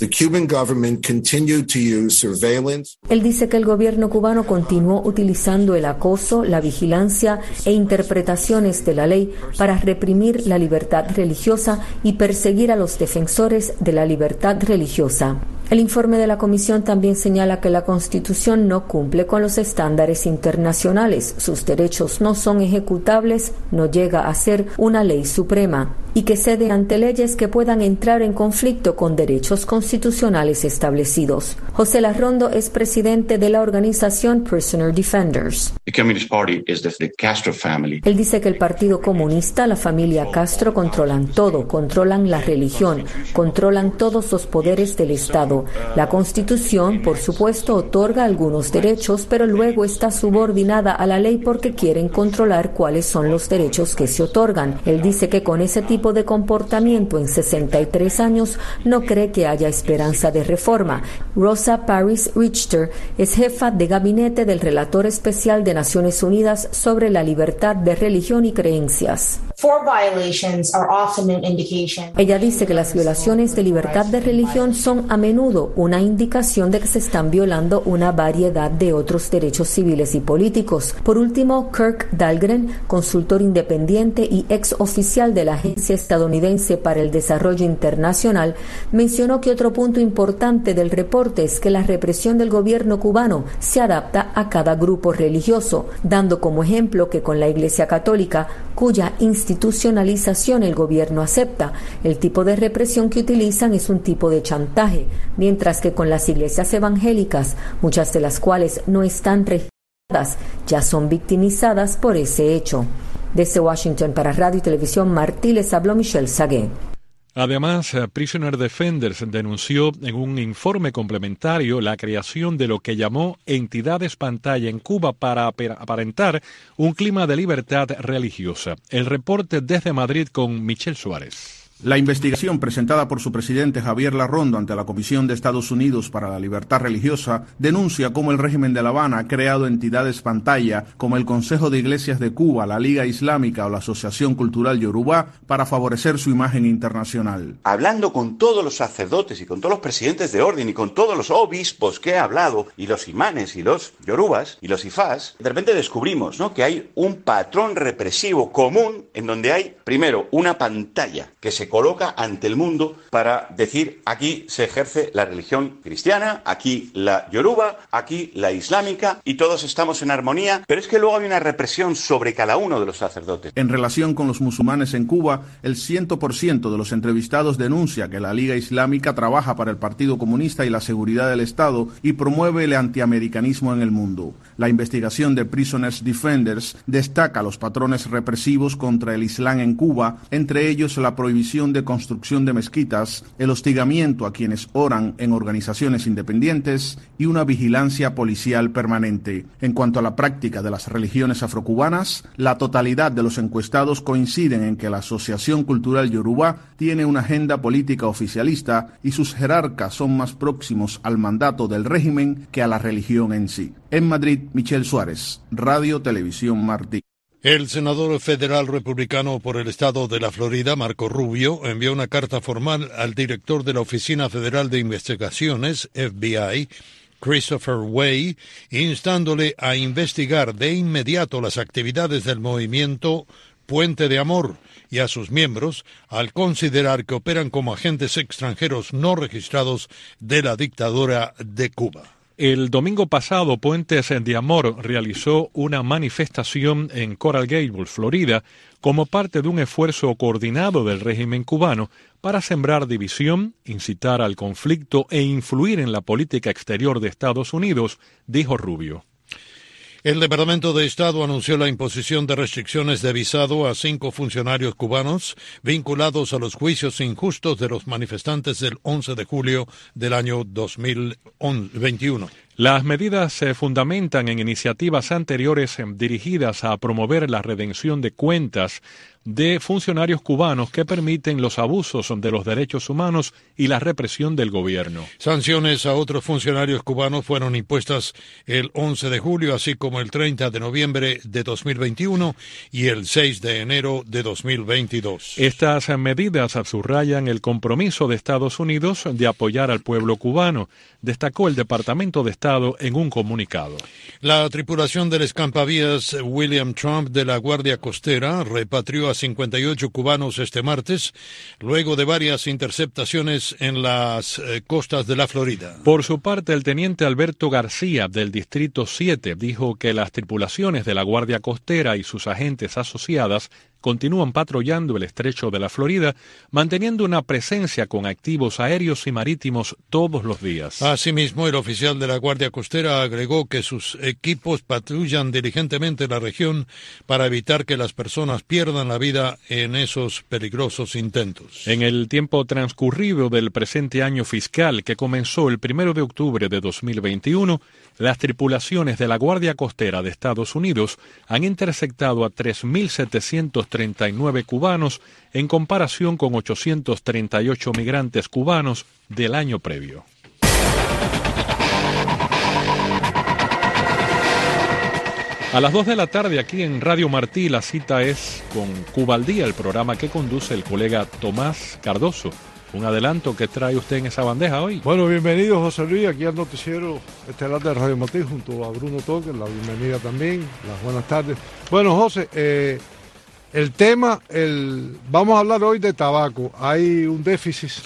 Él dice que el gobierno cubano continuó utilizando el acoso, la vigilancia e interpretaciones de la ley para reprimir la libertad religiosa y perseguir a los defensores de la libertad religiosa. El informe de la Comisión también señala que la Constitución no cumple con los estándares internacionales, sus derechos no son ejecutables, no llega a ser una ley suprema, y que cede ante leyes que puedan entrar en conflicto con derechos constitucionales establecidos. José Larrondo es presidente de la organización Prisoner Defenders. Él dice que el Partido Comunista, la familia Castro, controlan todo, controlan la religión, controlan todos los poderes del Estado. La Constitución, por supuesto, otorga algunos derechos, pero luego está subordinada a la ley porque quieren controlar cuáles son los derechos que se otorgan. Él dice que con ese tipo de comportamiento en sesenta y tres años no cree que haya esperanza de reforma. Rosa Paris Richter es jefa de gabinete del relator especial de Naciones Unidas sobre la libertad de religión y creencias. Ella dice que las violaciones de libertad de religión son a menudo una indicación de que se están violando una variedad de otros derechos civiles y políticos. Por último, Kirk Dahlgren, consultor independiente y ex oficial de la Agencia Estadounidense para el Desarrollo Internacional, mencionó que otro punto importante del reporte es que la represión del gobierno cubano se adapta a cada grupo religioso, dando como ejemplo que con la Iglesia Católica, cuya institucionalización el gobierno acepta, el tipo de represión que utilizan es un tipo de chantaje, mientras que con las iglesias evangélicas, muchas de las cuales no están registradas ya son victimizadas por ese hecho. Desde Washington para Radio y Televisión Martí les habló Michelle Sagué. Además, Prisoner Defenders denunció en un informe complementario la creación de lo que llamó entidades pantalla en Cuba para aparentar un clima de libertad religiosa. El reporte desde Madrid con Michelle Suárez. La investigación presentada por su presidente Javier Larrondo ante la Comisión de Estados Unidos para la Libertad Religiosa denuncia cómo el régimen de La Habana ha creado entidades pantalla como el Consejo de Iglesias de Cuba, la Liga Islámica o la Asociación Cultural Yorubá para favorecer su imagen internacional. Hablando con todos los sacerdotes y con todos los presidentes de orden y con todos los obispos que he hablado, y los imanes y los yorubas y los ifás, de repente descubrimos, ¿no?, que hay un patrón represivo común en donde hay, primero, una pantalla que se coloca ante el mundo para decir aquí se ejerce la religión cristiana, aquí la yoruba, aquí la islámica y todos estamos en armonía, pero es que luego hay una represión sobre cada uno de los sacerdotes. En relación con los musulmanes en Cuba, el cien por ciento de los entrevistados denuncia que la Liga Islámica trabaja para el Partido Comunista y la seguridad del Estado y promueve el antiamericanismo en el mundo. La investigación de Prisoners Defenders destaca los patrones represivos contra el Islam en Cuba, entre ellos la prohibición de construcción de mezquitas, el hostigamiento a quienes oran en organizaciones independientes y una vigilancia policial permanente. En cuanto a la práctica de las religiones afrocubanas, la totalidad de los encuestados coinciden en que la Asociación Cultural Yorubá tiene una agenda política oficialista y sus jerarcas son más próximos al mandato del régimen que a la religión en sí. En Madrid, Michelle Suárez, Radio Televisión Martí. El senador federal republicano por el estado de la Florida, Marco Rubio, envió una carta formal al director de la Oficina Federal de Investigaciones, F B I, Christopher Wray, instándole a investigar de inmediato las actividades del movimiento Puente de Amor y a sus miembros, al considerar que operan como agentes extranjeros no registrados de la dictadura de Cuba. El domingo pasado, Puentes de Amor realizó una manifestación en Coral Gables, Florida, como parte de un esfuerzo coordinado del régimen cubano para sembrar división, incitar al conflicto e influir en la política exterior de Estados Unidos, dijo Rubio. El Departamento de Estado anunció la imposición de restricciones de visado a cinco funcionarios cubanos vinculados a los juicios injustos de los manifestantes del once de julio del año dos mil veintiuno. Las medidas se fundamentan en iniciativas anteriores dirigidas a promover la redención de cuentas de funcionarios cubanos que permiten los abusos de los derechos humanos y la represión del gobierno. Sanciones a otros funcionarios cubanos fueron impuestas el once de julio, así como el treinta de noviembre de dos mil veintiuno y el seis de enero de dos mil veintidós. Estas medidas subrayan el compromiso de Estados Unidos de apoyar al pueblo cubano, destacó el Departamento de Estado en un comunicado. La tripulación del escampavías William Trump de la Guardia Costera repatrió a cincuenta y ocho cubanos este martes, luego de varias interceptaciones en las eh, costas de la Florida. Por su parte, el teniente Alberto García, del Distrito siete, dijo que las tripulaciones de la Guardia Costera y sus agentes asociadas continúan patrullando el estrecho de la Florida, manteniendo una presencia con activos aéreos y marítimos todos los días. Asimismo, el oficial de la Guardia Costera agregó que sus equipos patrullan diligentemente la región para evitar que las personas pierdan la vida en esos peligrosos intentos. En el tiempo transcurrido del presente año fiscal, que comenzó el primero de octubre de dos mil veintiuno, las tripulaciones de la Guardia Costera de Estados Unidos han interceptado a tres mil setecientos treinta y nueve cubanos en comparación con ochocientos treinta y ocho migrantes cubanos del año previo. A las dos de la tarde aquí en Radio Martí la cita es con Cuba al Día, el programa que conduce el colega Tomás Cardoso. Un adelanto que trae usted en esa bandeja hoy. Bueno, bienvenido José Luis, aquí al noticiero estelar de Radio Martí junto a Bruno Toque, la bienvenida también, las buenas tardes. Bueno, José, eh, el tema, el, vamos a hablar hoy de tabaco. Hay un déficit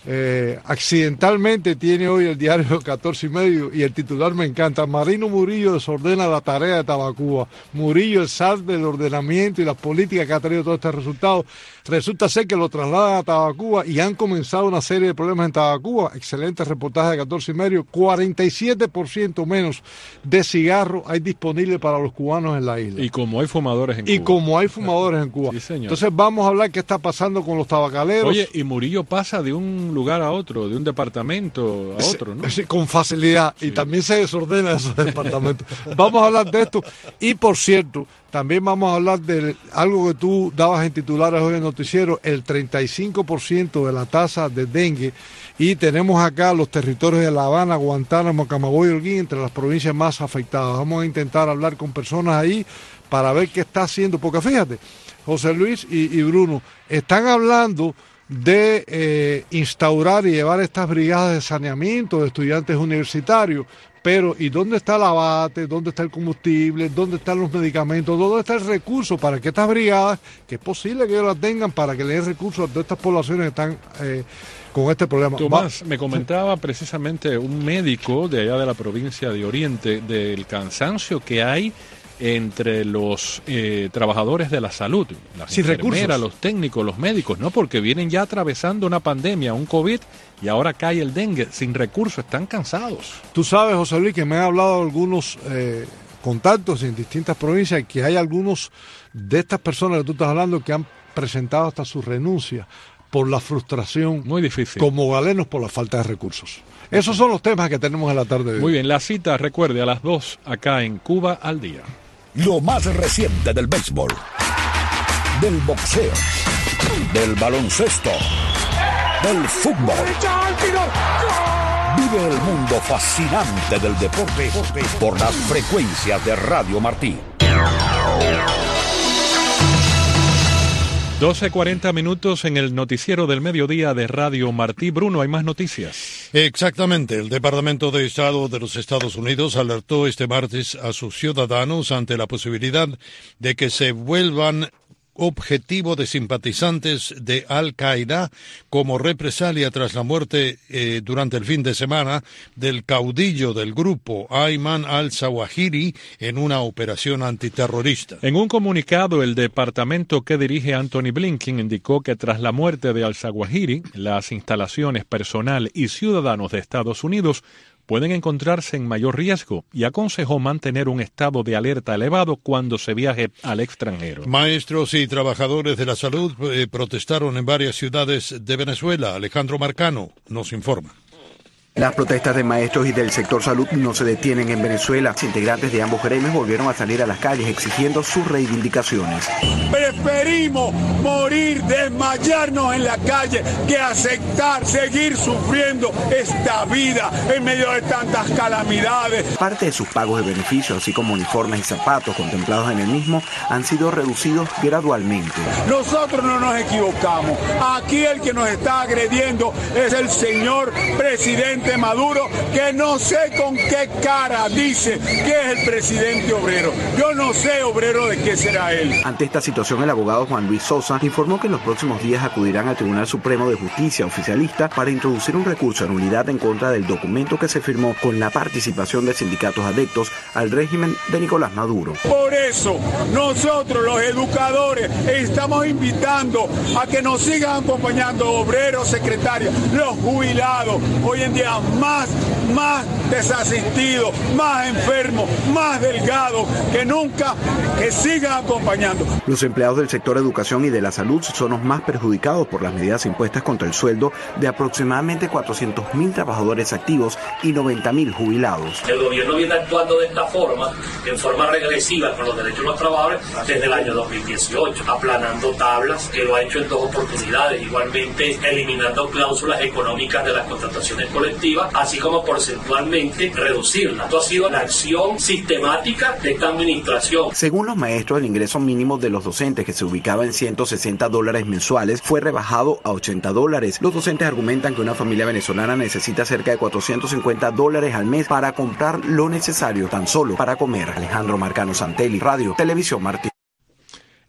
Eh, accidentalmente tiene hoy el diario catorce y medio y el titular me encanta. Marino Murillo desordena la tarea de Tabacuba. Murillo, el S A T del ordenamiento y las políticas que ha traído todo este resultado. Resulta ser que lo trasladan a Tabacuba y han comenzado una serie de problemas en Tabacuba. Excelente reportaje de catorce y medio. cuarenta y siete por ciento menos de cigarros hay disponible para los cubanos en la isla. Y como hay fumadores en y Cuba. Y como hay fumadores en Cuba. Sí, señor. Entonces vamos a hablar qué está pasando con los tabacaleros. Oye, y Murillo pasa de un lugar a otro, de un departamento a otro, ¿no? Sí, con facilidad. Sí. Y también se desordena esos departamentos. Vamos a hablar de esto. Y por cierto, también vamos a hablar de algo que tú dabas en titulares hoy en el noticiero, el treinta y cinco por ciento de la tasa de dengue. Y tenemos acá los territorios de La Habana, Guantánamo, Camagüey y Holguín, entre las provincias más afectadas. Vamos a intentar hablar con personas ahí para ver qué está haciendo. Porque fíjate, José Luis y, y Bruno, están hablando de eh, instaurar y llevar estas brigadas de saneamiento de estudiantes universitarios. Pero, ¿y dónde está el abate? ¿Dónde está el combustible? ¿Dónde están los medicamentos? ¿Dónde está el recurso para que estas brigadas, que es posible que ellos las tengan, para que le den recursos a todas estas poblaciones que están eh, con este problema? Tomás, Va. me comentaba precisamente un médico de allá de la provincia de Oriente del cansancio que hay entre los eh, trabajadores de la salud, las Sin enfermeras, recursos. los técnicos, los médicos, ¿no? Porque vienen ya atravesando una pandemia, un COVID, y ahora cae el dengue, sin recursos, están cansados. Tú sabes, José Luis, que me han hablado algunos eh, contactos en distintas provincias y que hay algunos de estas personas que tú estás hablando que han presentado hasta su renuncia por la frustración. Muy difícil. Como galenos por la falta de recursos. Esos son los temas que tenemos en la tarde de hoy. Muy bien, la cita, recuerde, a las dos acá en Cuba al día. Lo más reciente del béisbol, del boxeo, del baloncesto, del fútbol. Vive el mundo fascinante del deporte por las frecuencias de Radio Martí. doce cuarenta minutos en el noticiero del mediodía de Radio Martí. Bruno, hay más noticias. Exactamente. El Departamento de Estado de los Estados Unidos alertó este martes a sus ciudadanos ante la posibilidad de que se vuelvan objetivo de simpatizantes de Al-Qaeda como represalia tras la muerte eh, durante el fin de semana del caudillo del grupo Ayman al-Zawahiri en una operación antiterrorista. En un comunicado, el departamento que dirige Anthony Blinken indicó que tras la muerte de al-Zawahiri, las instalaciones personal y ciudadanos de Estados Unidos pueden encontrarse en mayor riesgo y aconsejó mantener un estado de alerta elevado cuando se viaje al extranjero. Maestros y trabajadores de la salud eh, protestaron en varias ciudades de Venezuela. Alejandro Marcano nos informa. Las protestas de maestros y del sector salud no se detienen en Venezuela. Los integrantes de ambos gremios volvieron a salir a las calles exigiendo sus reivindicaciones. Preferimos morir, desmayarnos en la calle, que aceptar seguir sufriendo esta vida en medio de tantas calamidades. Parte de sus pagos de beneficios, así como uniformes y zapatos contemplados en el mismo, han sido reducidos gradualmente. Nosotros no nos equivocamos. Aquí el que nos está agrediendo es el señor presidente Maduro, que no sé con qué cara dice que es el presidente obrero. Yo no sé, obrero, de qué será él. Ante esta situación, el abogado Juan Luis Sosa informó que en los próximos días acudirán al Tribunal Supremo de Justicia oficialista para introducir un recurso de nulidad en contra del documento que se firmó con la participación de sindicatos adeptos al régimen de Nicolás Maduro. Por eso, nosotros los educadores estamos invitando a que nos sigan acompañando obreros, secretarios, los jubilados, hoy en día más, más desasistidos, más enfermos, más delgados que nunca, que sigan acompañando. Los empleados del sector educación y de la salud son los más perjudicados por las medidas impuestas contra el sueldo de aproximadamente cuatrocientos mil trabajadores activos y noventa mil jubilados. El gobierno viene actuando de esta forma, en forma regresiva con los derechos de los trabajadores desde el año dos mil dieciocho, aplanando tablas, que lo ha hecho en dos oportunidades, igualmente eliminando cláusulas económicas de las contrataciones colectivas, así como porcentualmente reducirla. Esto ha sido la acción sistemática de esta administración. Según los maestros, el ingreso mínimo de los docentes, que se ubicaba en ciento sesenta dólares mensuales, fue rebajado a ochenta dólares. Los docentes argumentan que una familia venezolana necesita cerca de cuatrocientos cincuenta dólares al mes para comprar lo necesario tan solo para comer. Alejandro Marcano Santelli, Radio Televisión Martí.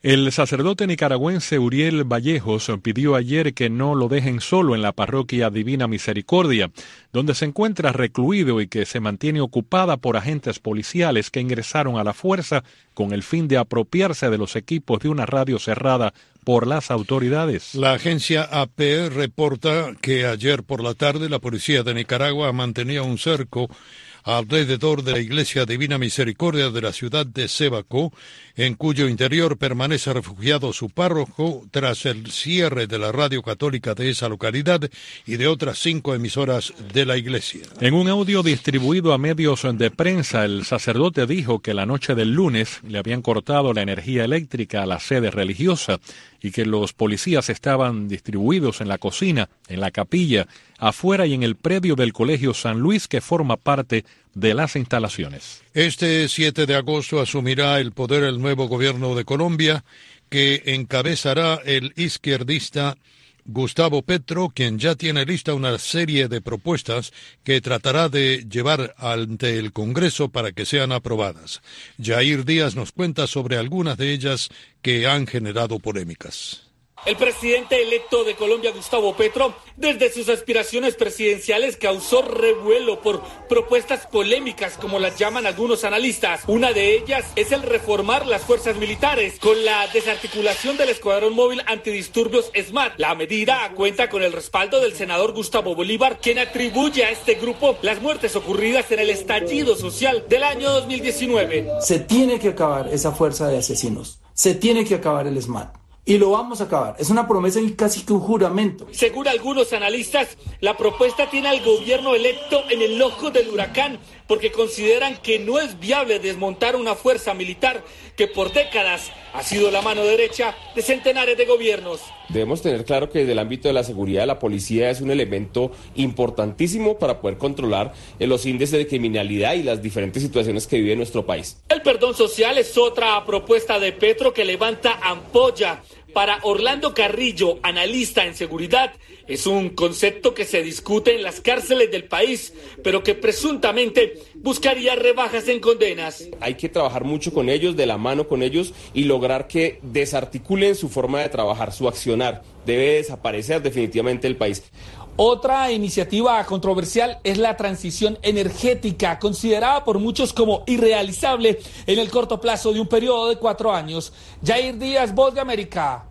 El sacerdote nicaragüense Uriel Vallejos pidió ayer que no lo dejen solo en la parroquia Divina Misericordia, donde se encuentra recluido y que se mantiene ocupada por agentes policiales que ingresaron a la fuerza con el fin de apropiarse de los equipos de una radio cerrada por las autoridades. La agencia A P reporta que ayer por la tarde la policía de Nicaragua mantenía un cerco alrededor de la Iglesia Divina Misericordia de la ciudad de Sébaco, en cuyo interior permanece refugiado su párroco tras el cierre de la radio católica de esa localidad y de otras cinco emisoras de la iglesia. En un audio distribuido a medios de prensa, el sacerdote dijo que la noche del lunes le habían cortado la energía eléctrica a la sede religiosa y que los policías estaban distribuidos en la cocina, en la capilla, afuera y en el predio del Colegio San Luis, que forma parte de las instalaciones. Este siete de agosto asumirá el poder el nuevo gobierno de Colombia, que encabezará el izquierdista Gustavo Petro, quien ya tiene lista una serie de propuestas que tratará de llevar ante el Congreso para que sean aprobadas. Yair Díaz nos cuenta sobre algunas de ellas que han generado polémicas. El presidente electo de Colombia, Gustavo Petro, desde sus aspiraciones presidenciales causó revuelo por propuestas polémicas, como las llaman algunos analistas. Una de ellas es el reformar las fuerzas militares con la desarticulación del Escuadrón Móvil Antidisturbios SMAT. La medida cuenta con el respaldo del senador Gustavo Bolívar, quien atribuye a este grupo las muertes ocurridas en el estallido social del año dos mil diecinueve. Se tiene que acabar esa fuerza de asesinos. Se tiene que acabar el SMAT. Y lo vamos a acabar. Es una promesa y casi que un juramento. Según algunos analistas, la propuesta tiene al gobierno electo en el ojo del huracán porque consideran que no es viable desmontar una fuerza militar que por décadas ha sido la mano derecha de centenares de gobiernos. Debemos tener claro que desde el ámbito de la seguridad, la policía es un elemento importantísimo para poder controlar los índices de criminalidad y las diferentes situaciones que vive nuestro país. El perdón social es otra propuesta de Petro que levanta ampolla. Para Orlando Carrillo, analista en seguridad, es un concepto que se discute en las cárceles del país, pero que presuntamente buscaría rebajas en condenas. Hay que trabajar mucho con ellos, de la mano con ellos, y lograr que desarticulen su forma de trabajar, su accionar. Debe desaparecer definitivamente el país. Otra iniciativa controversial es la transición energética, considerada por muchos como irrealizable en el corto plazo de un periodo de cuatro años. Yair Díaz, Voz de América,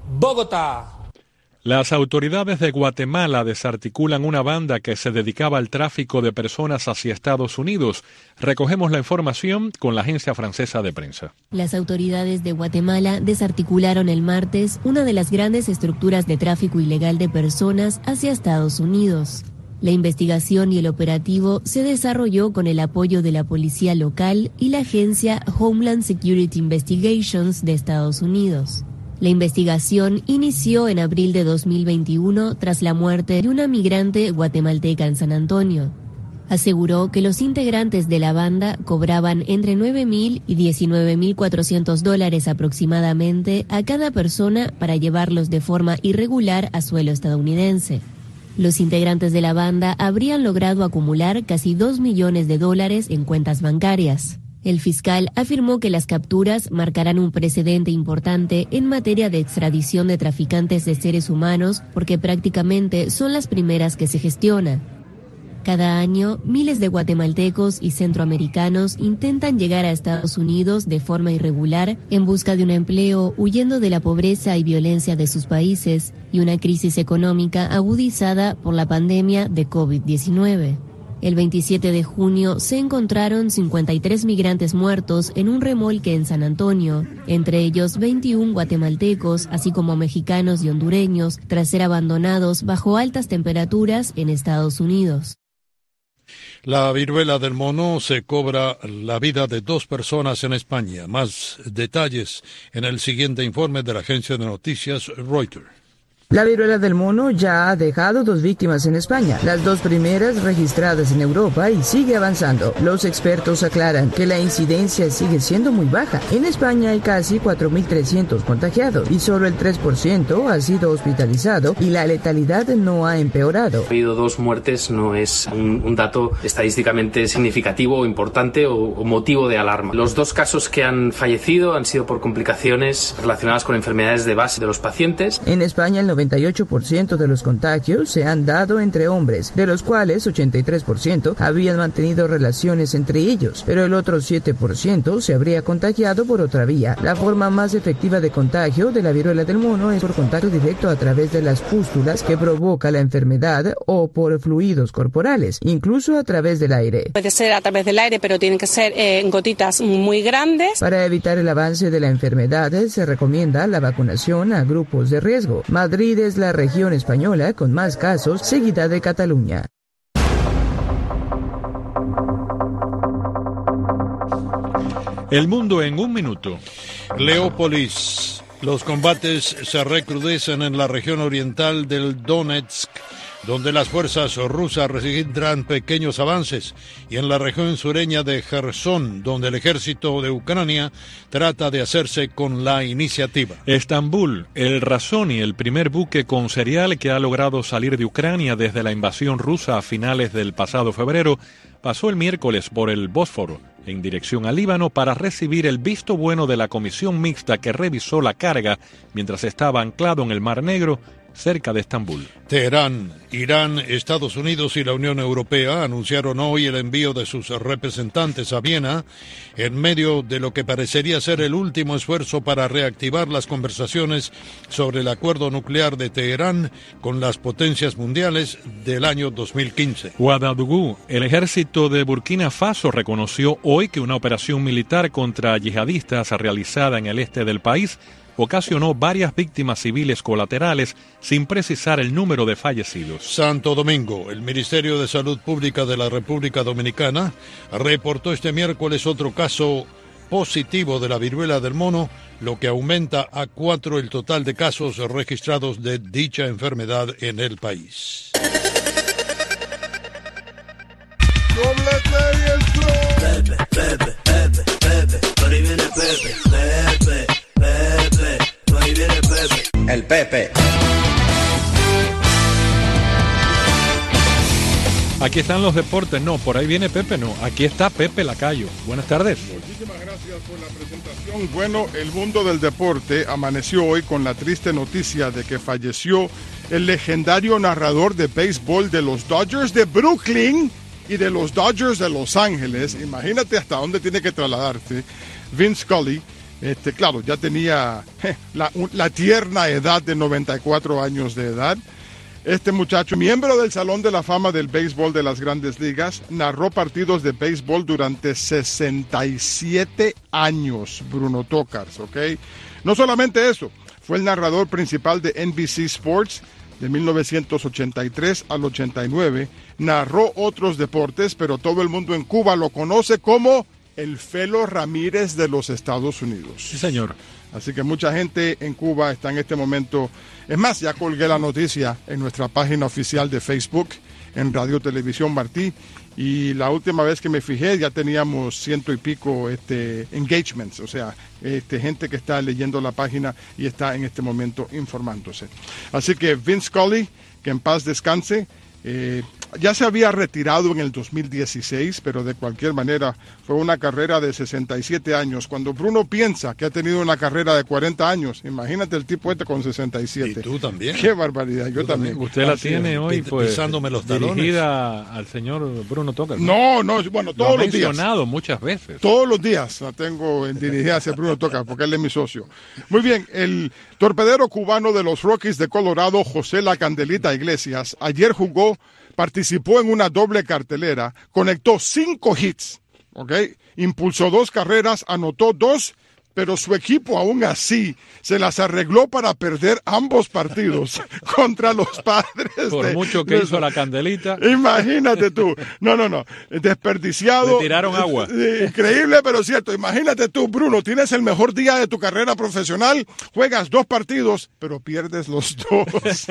Bogotá. Las autoridades de Guatemala desarticulan una banda que se dedicaba al tráfico de personas hacia Estados Unidos. Recogemos la información con la agencia francesa de prensa. Las autoridades de Guatemala desarticularon el martes una de las grandes estructuras de tráfico ilegal de personas hacia Estados Unidos. La investigación y el operativo se desarrolló con el apoyo de la policía local y la agencia Homeland Security Investigations de Estados Unidos. La investigación inició en abril de dos mil veintiuno tras la muerte de una migrante guatemalteca en San Antonio. Aseguró que los integrantes de la banda cobraban entre nueve mil y diecinueve mil cuatrocientos dólares aproximadamente a cada persona para llevarlos de forma irregular a suelo estadounidense. Los integrantes de la banda habrían logrado acumular casi dos millones de dólares en cuentas bancarias. El fiscal afirmó que las capturas marcarán un precedente importante en materia de extradición de traficantes de seres humanos porque prácticamente son las primeras que se gestionan. Cada año, miles de guatemaltecos y centroamericanos intentan llegar a Estados Unidos de forma irregular en busca de un empleo, huyendo de la pobreza y violencia de sus países y una crisis económica agudizada por la pandemia de COVID diecinueve. El veintisiete de junio se encontraron cincuenta y tres migrantes muertos en un remolque en San Antonio, entre ellos veintiún guatemaltecos, así como mexicanos y hondureños, tras ser abandonados bajo altas temperaturas en Estados Unidos. La viruela del mono se cobra la vida de dos personas en España. Más detalles en el siguiente informe de la agencia de noticias Reuters. La viruela del mono ya ha dejado dos víctimas en España, las dos primeras registradas en Europa, y sigue avanzando. Los expertos aclaran que la incidencia sigue siendo muy baja. En España hay casi cuatro mil trescientos contagiados y solo el tres por ciento ha sido hospitalizado y la letalidad no ha empeorado. Ha habido dos muertes, no es un, un dato estadísticamente significativo o importante o, o motivo de alarma. Los dos casos que han fallecido han sido por complicaciones relacionadas con enfermedades de base de los pacientes. En España, el noventa y ocho por ciento de los contagios se han dado entre hombres, de los cuales ochenta y tres por ciento habían mantenido relaciones entre ellos, pero el otro siete por ciento se habría contagiado por otra vía. La forma más efectiva de contagio de la viruela del mono es por contacto directo a través de las pústulas que provoca la enfermedad o por fluidos corporales, incluso a través del aire. Puede ser a través del aire, pero tienen que ser eh, gotitas muy grandes. Para evitar el avance de la enfermedad, se recomienda la vacunación a grupos de riesgo. Madrid es la región española con más casos, seguida de Cataluña. El mundo en un minuto. Leópolis. Los combates se recrudecen en la región oriental del Donetsk, donde las fuerzas rusas registran pequeños avances, y en la región sureña de Jersón, donde el ejército de Ucrania trata de hacerse con la iniciativa. Estambul, el Razoni, el primer buque con cereal que ha logrado salir de Ucrania desde la invasión rusa a finales del pasado febrero, pasó el miércoles por el Bósforo en dirección al Líbano para recibir el visto bueno de la comisión mixta que revisó la carga mientras estaba anclado en el Mar Negro, cerca de Estambul. Teherán, Irán, Estados Unidos y la Unión Europea anunciaron hoy el envío de sus representantes a Viena en medio de lo que parecería ser el último esfuerzo para reactivar las conversaciones sobre el acuerdo nuclear de Teherán con las potencias mundiales del año dos mil quince. Ouagadougou, el ejército de Burkina Faso reconoció hoy que una operación militar contra yihadistas realizada en el este del país ocasionó varias víctimas civiles colaterales sin precisar el número de fallecidos. Santo Domingo, el Ministerio de Salud Pública de la República Dominicana reportó este miércoles otro caso positivo de la viruela del mono, lo que aumenta a cuatro el total de casos registrados de dicha enfermedad en el país. Pepe, Pepe, Pepe, Pepe, por ahí viene Pepe, Pepe, Pepe, por ahí viene Pepe. El Pepe. Aquí están los deportes. No, por ahí viene Pepe, no. Aquí está Pepe Lacayo. Buenas tardes. Muchísimas gracias por la presentación. Bueno, el mundo del deporte amaneció hoy con la triste noticia de que falleció el legendario narrador de béisbol de los Dodgers de Brooklyn y de los Dodgers de Los Ángeles. Imagínate hasta dónde tiene que trasladarse. Vince Scully, este, claro, ya tenía eh, la, la tierna edad de noventa y cuatro años de edad. Este muchacho, miembro del Salón de la Fama del Béisbol de las Grandes Ligas, narró partidos de béisbol durante sesenta y siete años, Bruno Tocars, ¿ok? No solamente eso, fue el narrador principal de N B C Sports de mil novecientos ochenta y tres al ochenta y nueve, narró otros deportes, pero todo el mundo en Cuba lo conoce como el Felo Ramírez de los Estados Unidos. Sí, señor. Así que mucha gente en Cuba está en este momento. Es más, ya colgué la noticia en nuestra página oficial de Facebook, en Radio Televisión Martí, y la última vez que me fijé ya teníamos ciento y pico este, engagements, o sea, este, gente que está leyendo la página y está en este momento informándose. Así que Vince Scully, que en paz descanse, eh, ya se había retirado en el dos mil dieciséis, pero de cualquier manera fue una carrera de sesenta y siete años. Cuando Bruno piensa que ha tenido una carrera de cuarenta años, imagínate el tipo este con sesenta y siete. ¿Y tú también? Qué barbaridad, yo también. Usted la tiene hoy, pues, pisándome los talones, dirigida al señor Bruno Tocars. No, no, bueno, todos los días. Lo ha mencionado muchas veces. Todos los días la tengo en dirigida hacia Bruno Tocars, porque él es mi socio. Muy bien, el torpedero cubano de los Rockies de Colorado, José La Candelita Iglesias, ayer jugó, participó en una doble cartelera, conectó cinco hits, ¿ok? Impulsó dos carreras, anotó dos, pero su equipo aún así se las arregló para perder ambos partidos contra los Padres. Por de, mucho que de, hizo la Candelita. Imagínate tú. No, no, no. Desperdiciado. Le tiraron agua. Increíble, pero cierto. Imagínate tú, Bruno, tienes el mejor día de tu carrera profesional, juegas dos partidos, pero pierdes los dos.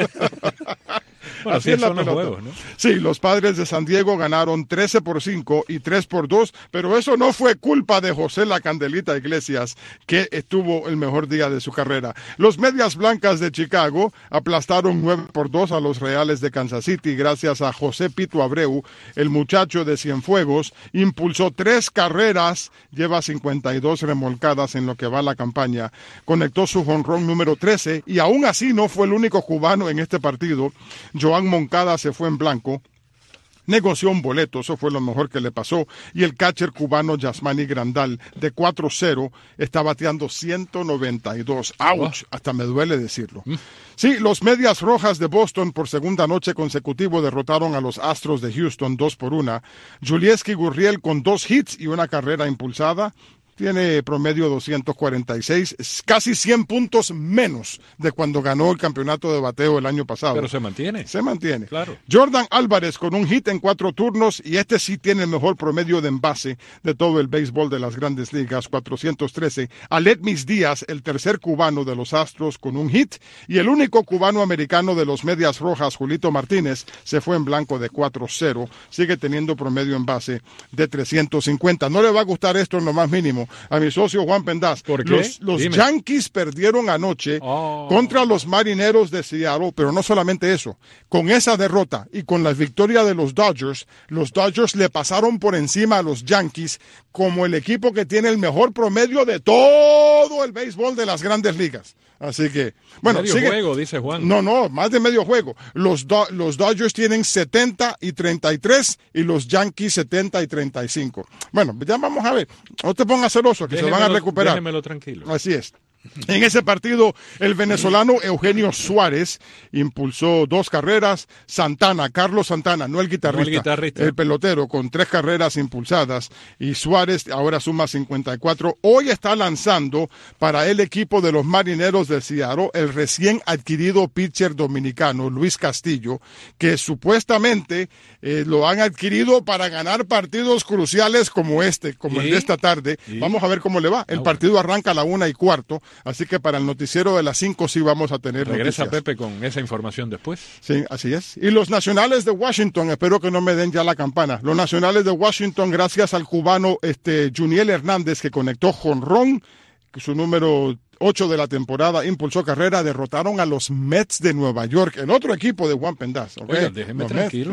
Bueno, así son los juegos, ¿no? Sí, los Padres de San Diego ganaron trece por cinco y tres por dos, pero eso no fue culpa de José La Candelita Iglesias, que tuvo el mejor día de su carrera. Los Medias Blancas de Chicago aplastaron nueve por dos a los Reales de Kansas City gracias a José Pito Abreu, el muchacho de Cienfuegos, impulsó tres carreras, lleva cincuenta y dos remolcadas en lo que va la campaña, conectó su jonrón número trece y aún así no fue el único cubano en este partido. Joan Moncada se fue en blanco, negoció un boleto, eso fue lo mejor que le pasó, y el catcher cubano Yasmani Grandal, de cuatro cero, está bateando ciento noventa y dos. ¡Auch! Hasta me duele decirlo. Sí, los Medias Rojas de Boston por segunda noche consecutivo derrotaron a los Astros de Houston dos por una. Julieski Gurriel con dos hits y una carrera impulsada. Tiene promedio doscientos cuarenta y seis, casi cien puntos menos de cuando ganó el campeonato de bateo el año pasado. Pero se mantiene. Se mantiene. Claro. Jordan Álvarez con un hit en cuatro turnos y este sí tiene el mejor promedio de envase de todo el béisbol de las Grandes Ligas, cuatrocientos trece. Aledmis Díaz, el tercer cubano de los Astros con un hit y el único cubano americano de los Medias Rojas, Julito Martínez, se fue en blanco de cuatro cero. Sigue teniendo promedio envase de trescientos cincuenta. No le va a gustar esto en lo más mínimo a mi socio Juan Pendaz. ¿Por qué? Los, los Yankees perdieron anoche oh. contra los Marineros de Seattle, pero no solamente eso. Con esa derrota y con la victoria de los Dodgers, los Dodgers le pasaron por encima a los Yankees como el equipo que tiene el mejor promedio de todo el béisbol de las Grandes Ligas. Así que, bueno, medio sigue. juego, dice Juan. No, no, más de medio juego. Los, do, los Dodgers tienen setenta y treinta y tres y los Yankees setenta y treinta y cinco. Bueno, ya vamos a ver. No te pongas celoso, que déjemelo, se van a recuperar. Déjemelo tranquilo. Así es. En ese partido, el venezolano Eugenio Suárez impulsó dos carreras. Santana, Carlos Santana, no el guitarrista, no el guitarrista, el pelotero, con tres carreras impulsadas. Y Suárez ahora suma cincuenta y cuatro. Hoy está lanzando para el equipo de los Marineros de Seattle el recién adquirido pitcher dominicano, Luis Castillo, que supuestamente eh, lo han adquirido para ganar partidos cruciales como este, como ¿Sí? el de esta tarde. ¿Sí? Vamos a ver cómo le va. El partido arranca a la una y cuarto. Así que para el noticiero de las cinco sí vamos a tener Regresa noticias. Pepe con esa información después. Sí, así es. Y los Nacionales de Washington, espero que no me den ya la campana. Los Nacionales de Washington, gracias al cubano este Juniel Hernández, que conectó jonrón, su número ocho de la temporada, impulsó carrera, derrotaron a los Mets de Nueva York, el otro equipo de Juan Pendaz. ¿Okay? Oiga, déjeme los tranquilo.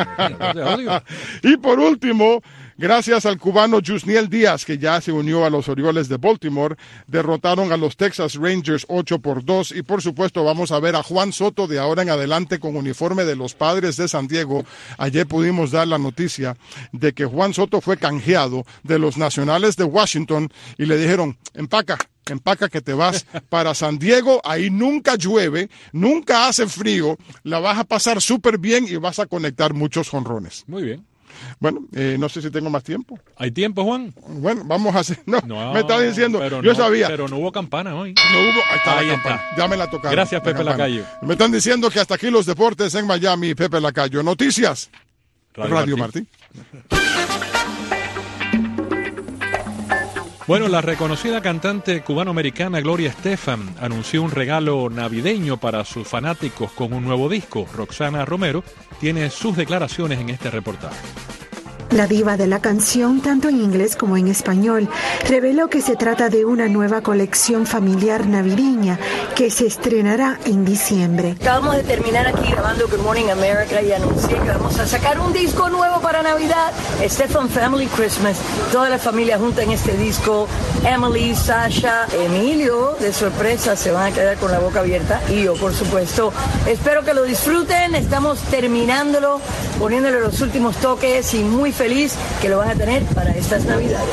Y por último, gracias al cubano Yusniel Díaz, que ya se unió a los Orioles de Baltimore, derrotaron a los Texas Rangers ocho por dos. Y por supuesto vamos a ver a Juan Soto de ahora en adelante con uniforme de los Padres de San Diego. Ayer pudimos dar la noticia de que Juan Soto fue canjeado de los Nacionales de Washington y le dijeron, empaca. Empaca que te vas para San Diego, ahí nunca llueve, nunca hace frío, la vas a pasar súper bien y vas a conectar muchos jonrones. Muy bien. Bueno, eh, no sé si tengo más tiempo. ¿Hay tiempo, Juan? Bueno, vamos a hacer... No, no me está diciendo, pero yo no, sabía. Pero no hubo campana hoy. No hubo, ahí está ahí la está. campana, ya me la tocaron. Gracias, Pepe la Lacayo. Me están diciendo que hasta aquí los deportes en Miami, Pepe Lacayo. Noticias, Radio, Radio Martí. Martí. Bueno, la reconocida cantante cubanoamericana Gloria Estefan anunció un regalo navideño para sus fanáticos con un nuevo disco. Roxana Romero tiene sus declaraciones en este reportaje. La diva de la canción, tanto en inglés como en español, reveló que se trata de una nueva colección familiar navideña que se estrenará en diciembre. Acabamos de terminar aquí grabando Good Morning America y anuncié que vamos a sacar un disco nuevo para Navidad, Estefan Family Christmas. Toda la familia junta en este disco. Emily, Sasha, Emilio, de sorpresa se van a quedar con la boca abierta y yo, por supuesto. Espero que lo disfruten. Estamos terminándolo, poniéndole los últimos toques y muy feliz que lo van a tener para estas Navidades.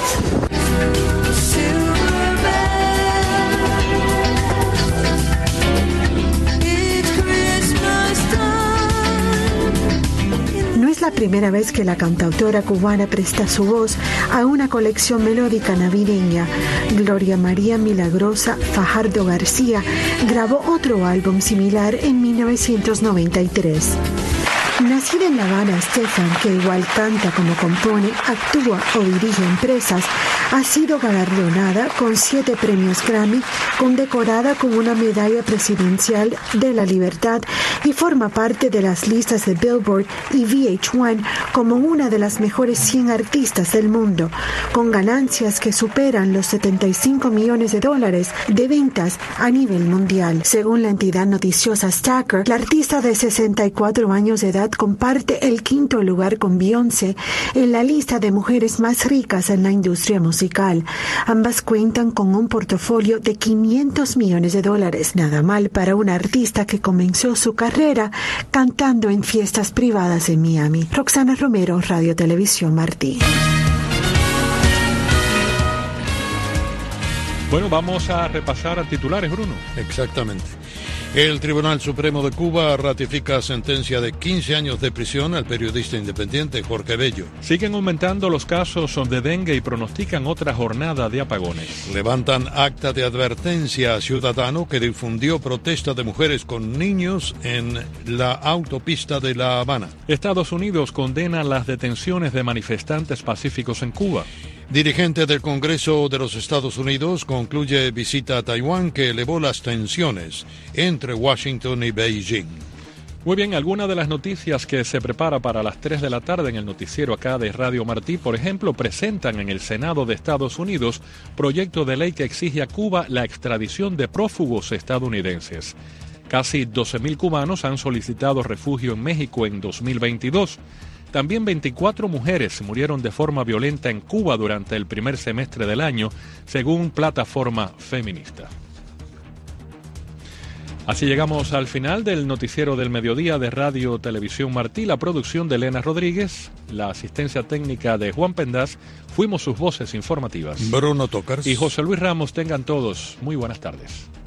No es la primera vez que la cantautora cubana presta su voz a una colección melódica navideña. Gloria María Milagrosa Fajardo García grabó otro álbum similar en mil novecientos noventa y tres. Nacida en La Habana, Stefan, que igual canta como compone, actúa o dirige empresas, ha sido galardonada con siete premios Grammy, condecorada con una medalla presidencial de la libertad y forma parte de las listas de Billboard y V H uno como una de las mejores cien artistas del mundo, con ganancias que superan los setenta y cinco millones de dólares de ventas a nivel mundial. Según la entidad noticiosa Stacker, la artista de sesenta y cuatro años de edad comparte el quinto lugar con Beyoncé en la lista de mujeres más ricas en la industria musical. Ambas cuentan con un portafolio de quinientos millones de dólares. Nada mal para una artista que comenzó su carrera cantando en fiestas privadas en Miami. Roxana Romero, Radio Televisión Martí. Bueno, vamos a repasar a titulares, Bruno. Exactamente. El Tribunal Supremo de Cuba ratifica sentencia de quince años de prisión al periodista independiente Jorge Bello. Siguen aumentando los casos de dengue y pronostican otra jornada de apagones. Levantan acta de advertencia a ciudadano que difundió protesta de mujeres con niños en la autopista de La Habana. Estados Unidos condena las detenciones de manifestantes pacíficos en Cuba. Dirigente del Congreso de los Estados Unidos concluye visita a Taiwán que elevó las tensiones entre Washington y Beijing. Muy bien, algunas de las noticias que se prepara para las tres de la tarde en el noticiero acá de Radio Martí, por ejemplo, presentan en el Senado de Estados Unidos proyecto de ley que exige a Cuba la extradición de prófugos estadounidenses. Casi doce mil cubanos han solicitado refugio en México en dos mil veintidós. También veinticuatro mujeres murieron de forma violenta en Cuba durante el primer semestre del año, según Plataforma Feminista. Así llegamos al final del noticiero del mediodía de Radio Televisión Martí, la producción de Elena Rodríguez, la asistencia técnica de Juan Pendaz, fuimos sus voces informativas. Bruno Tocars y José Luis Ramos. Tengan todos muy buenas tardes.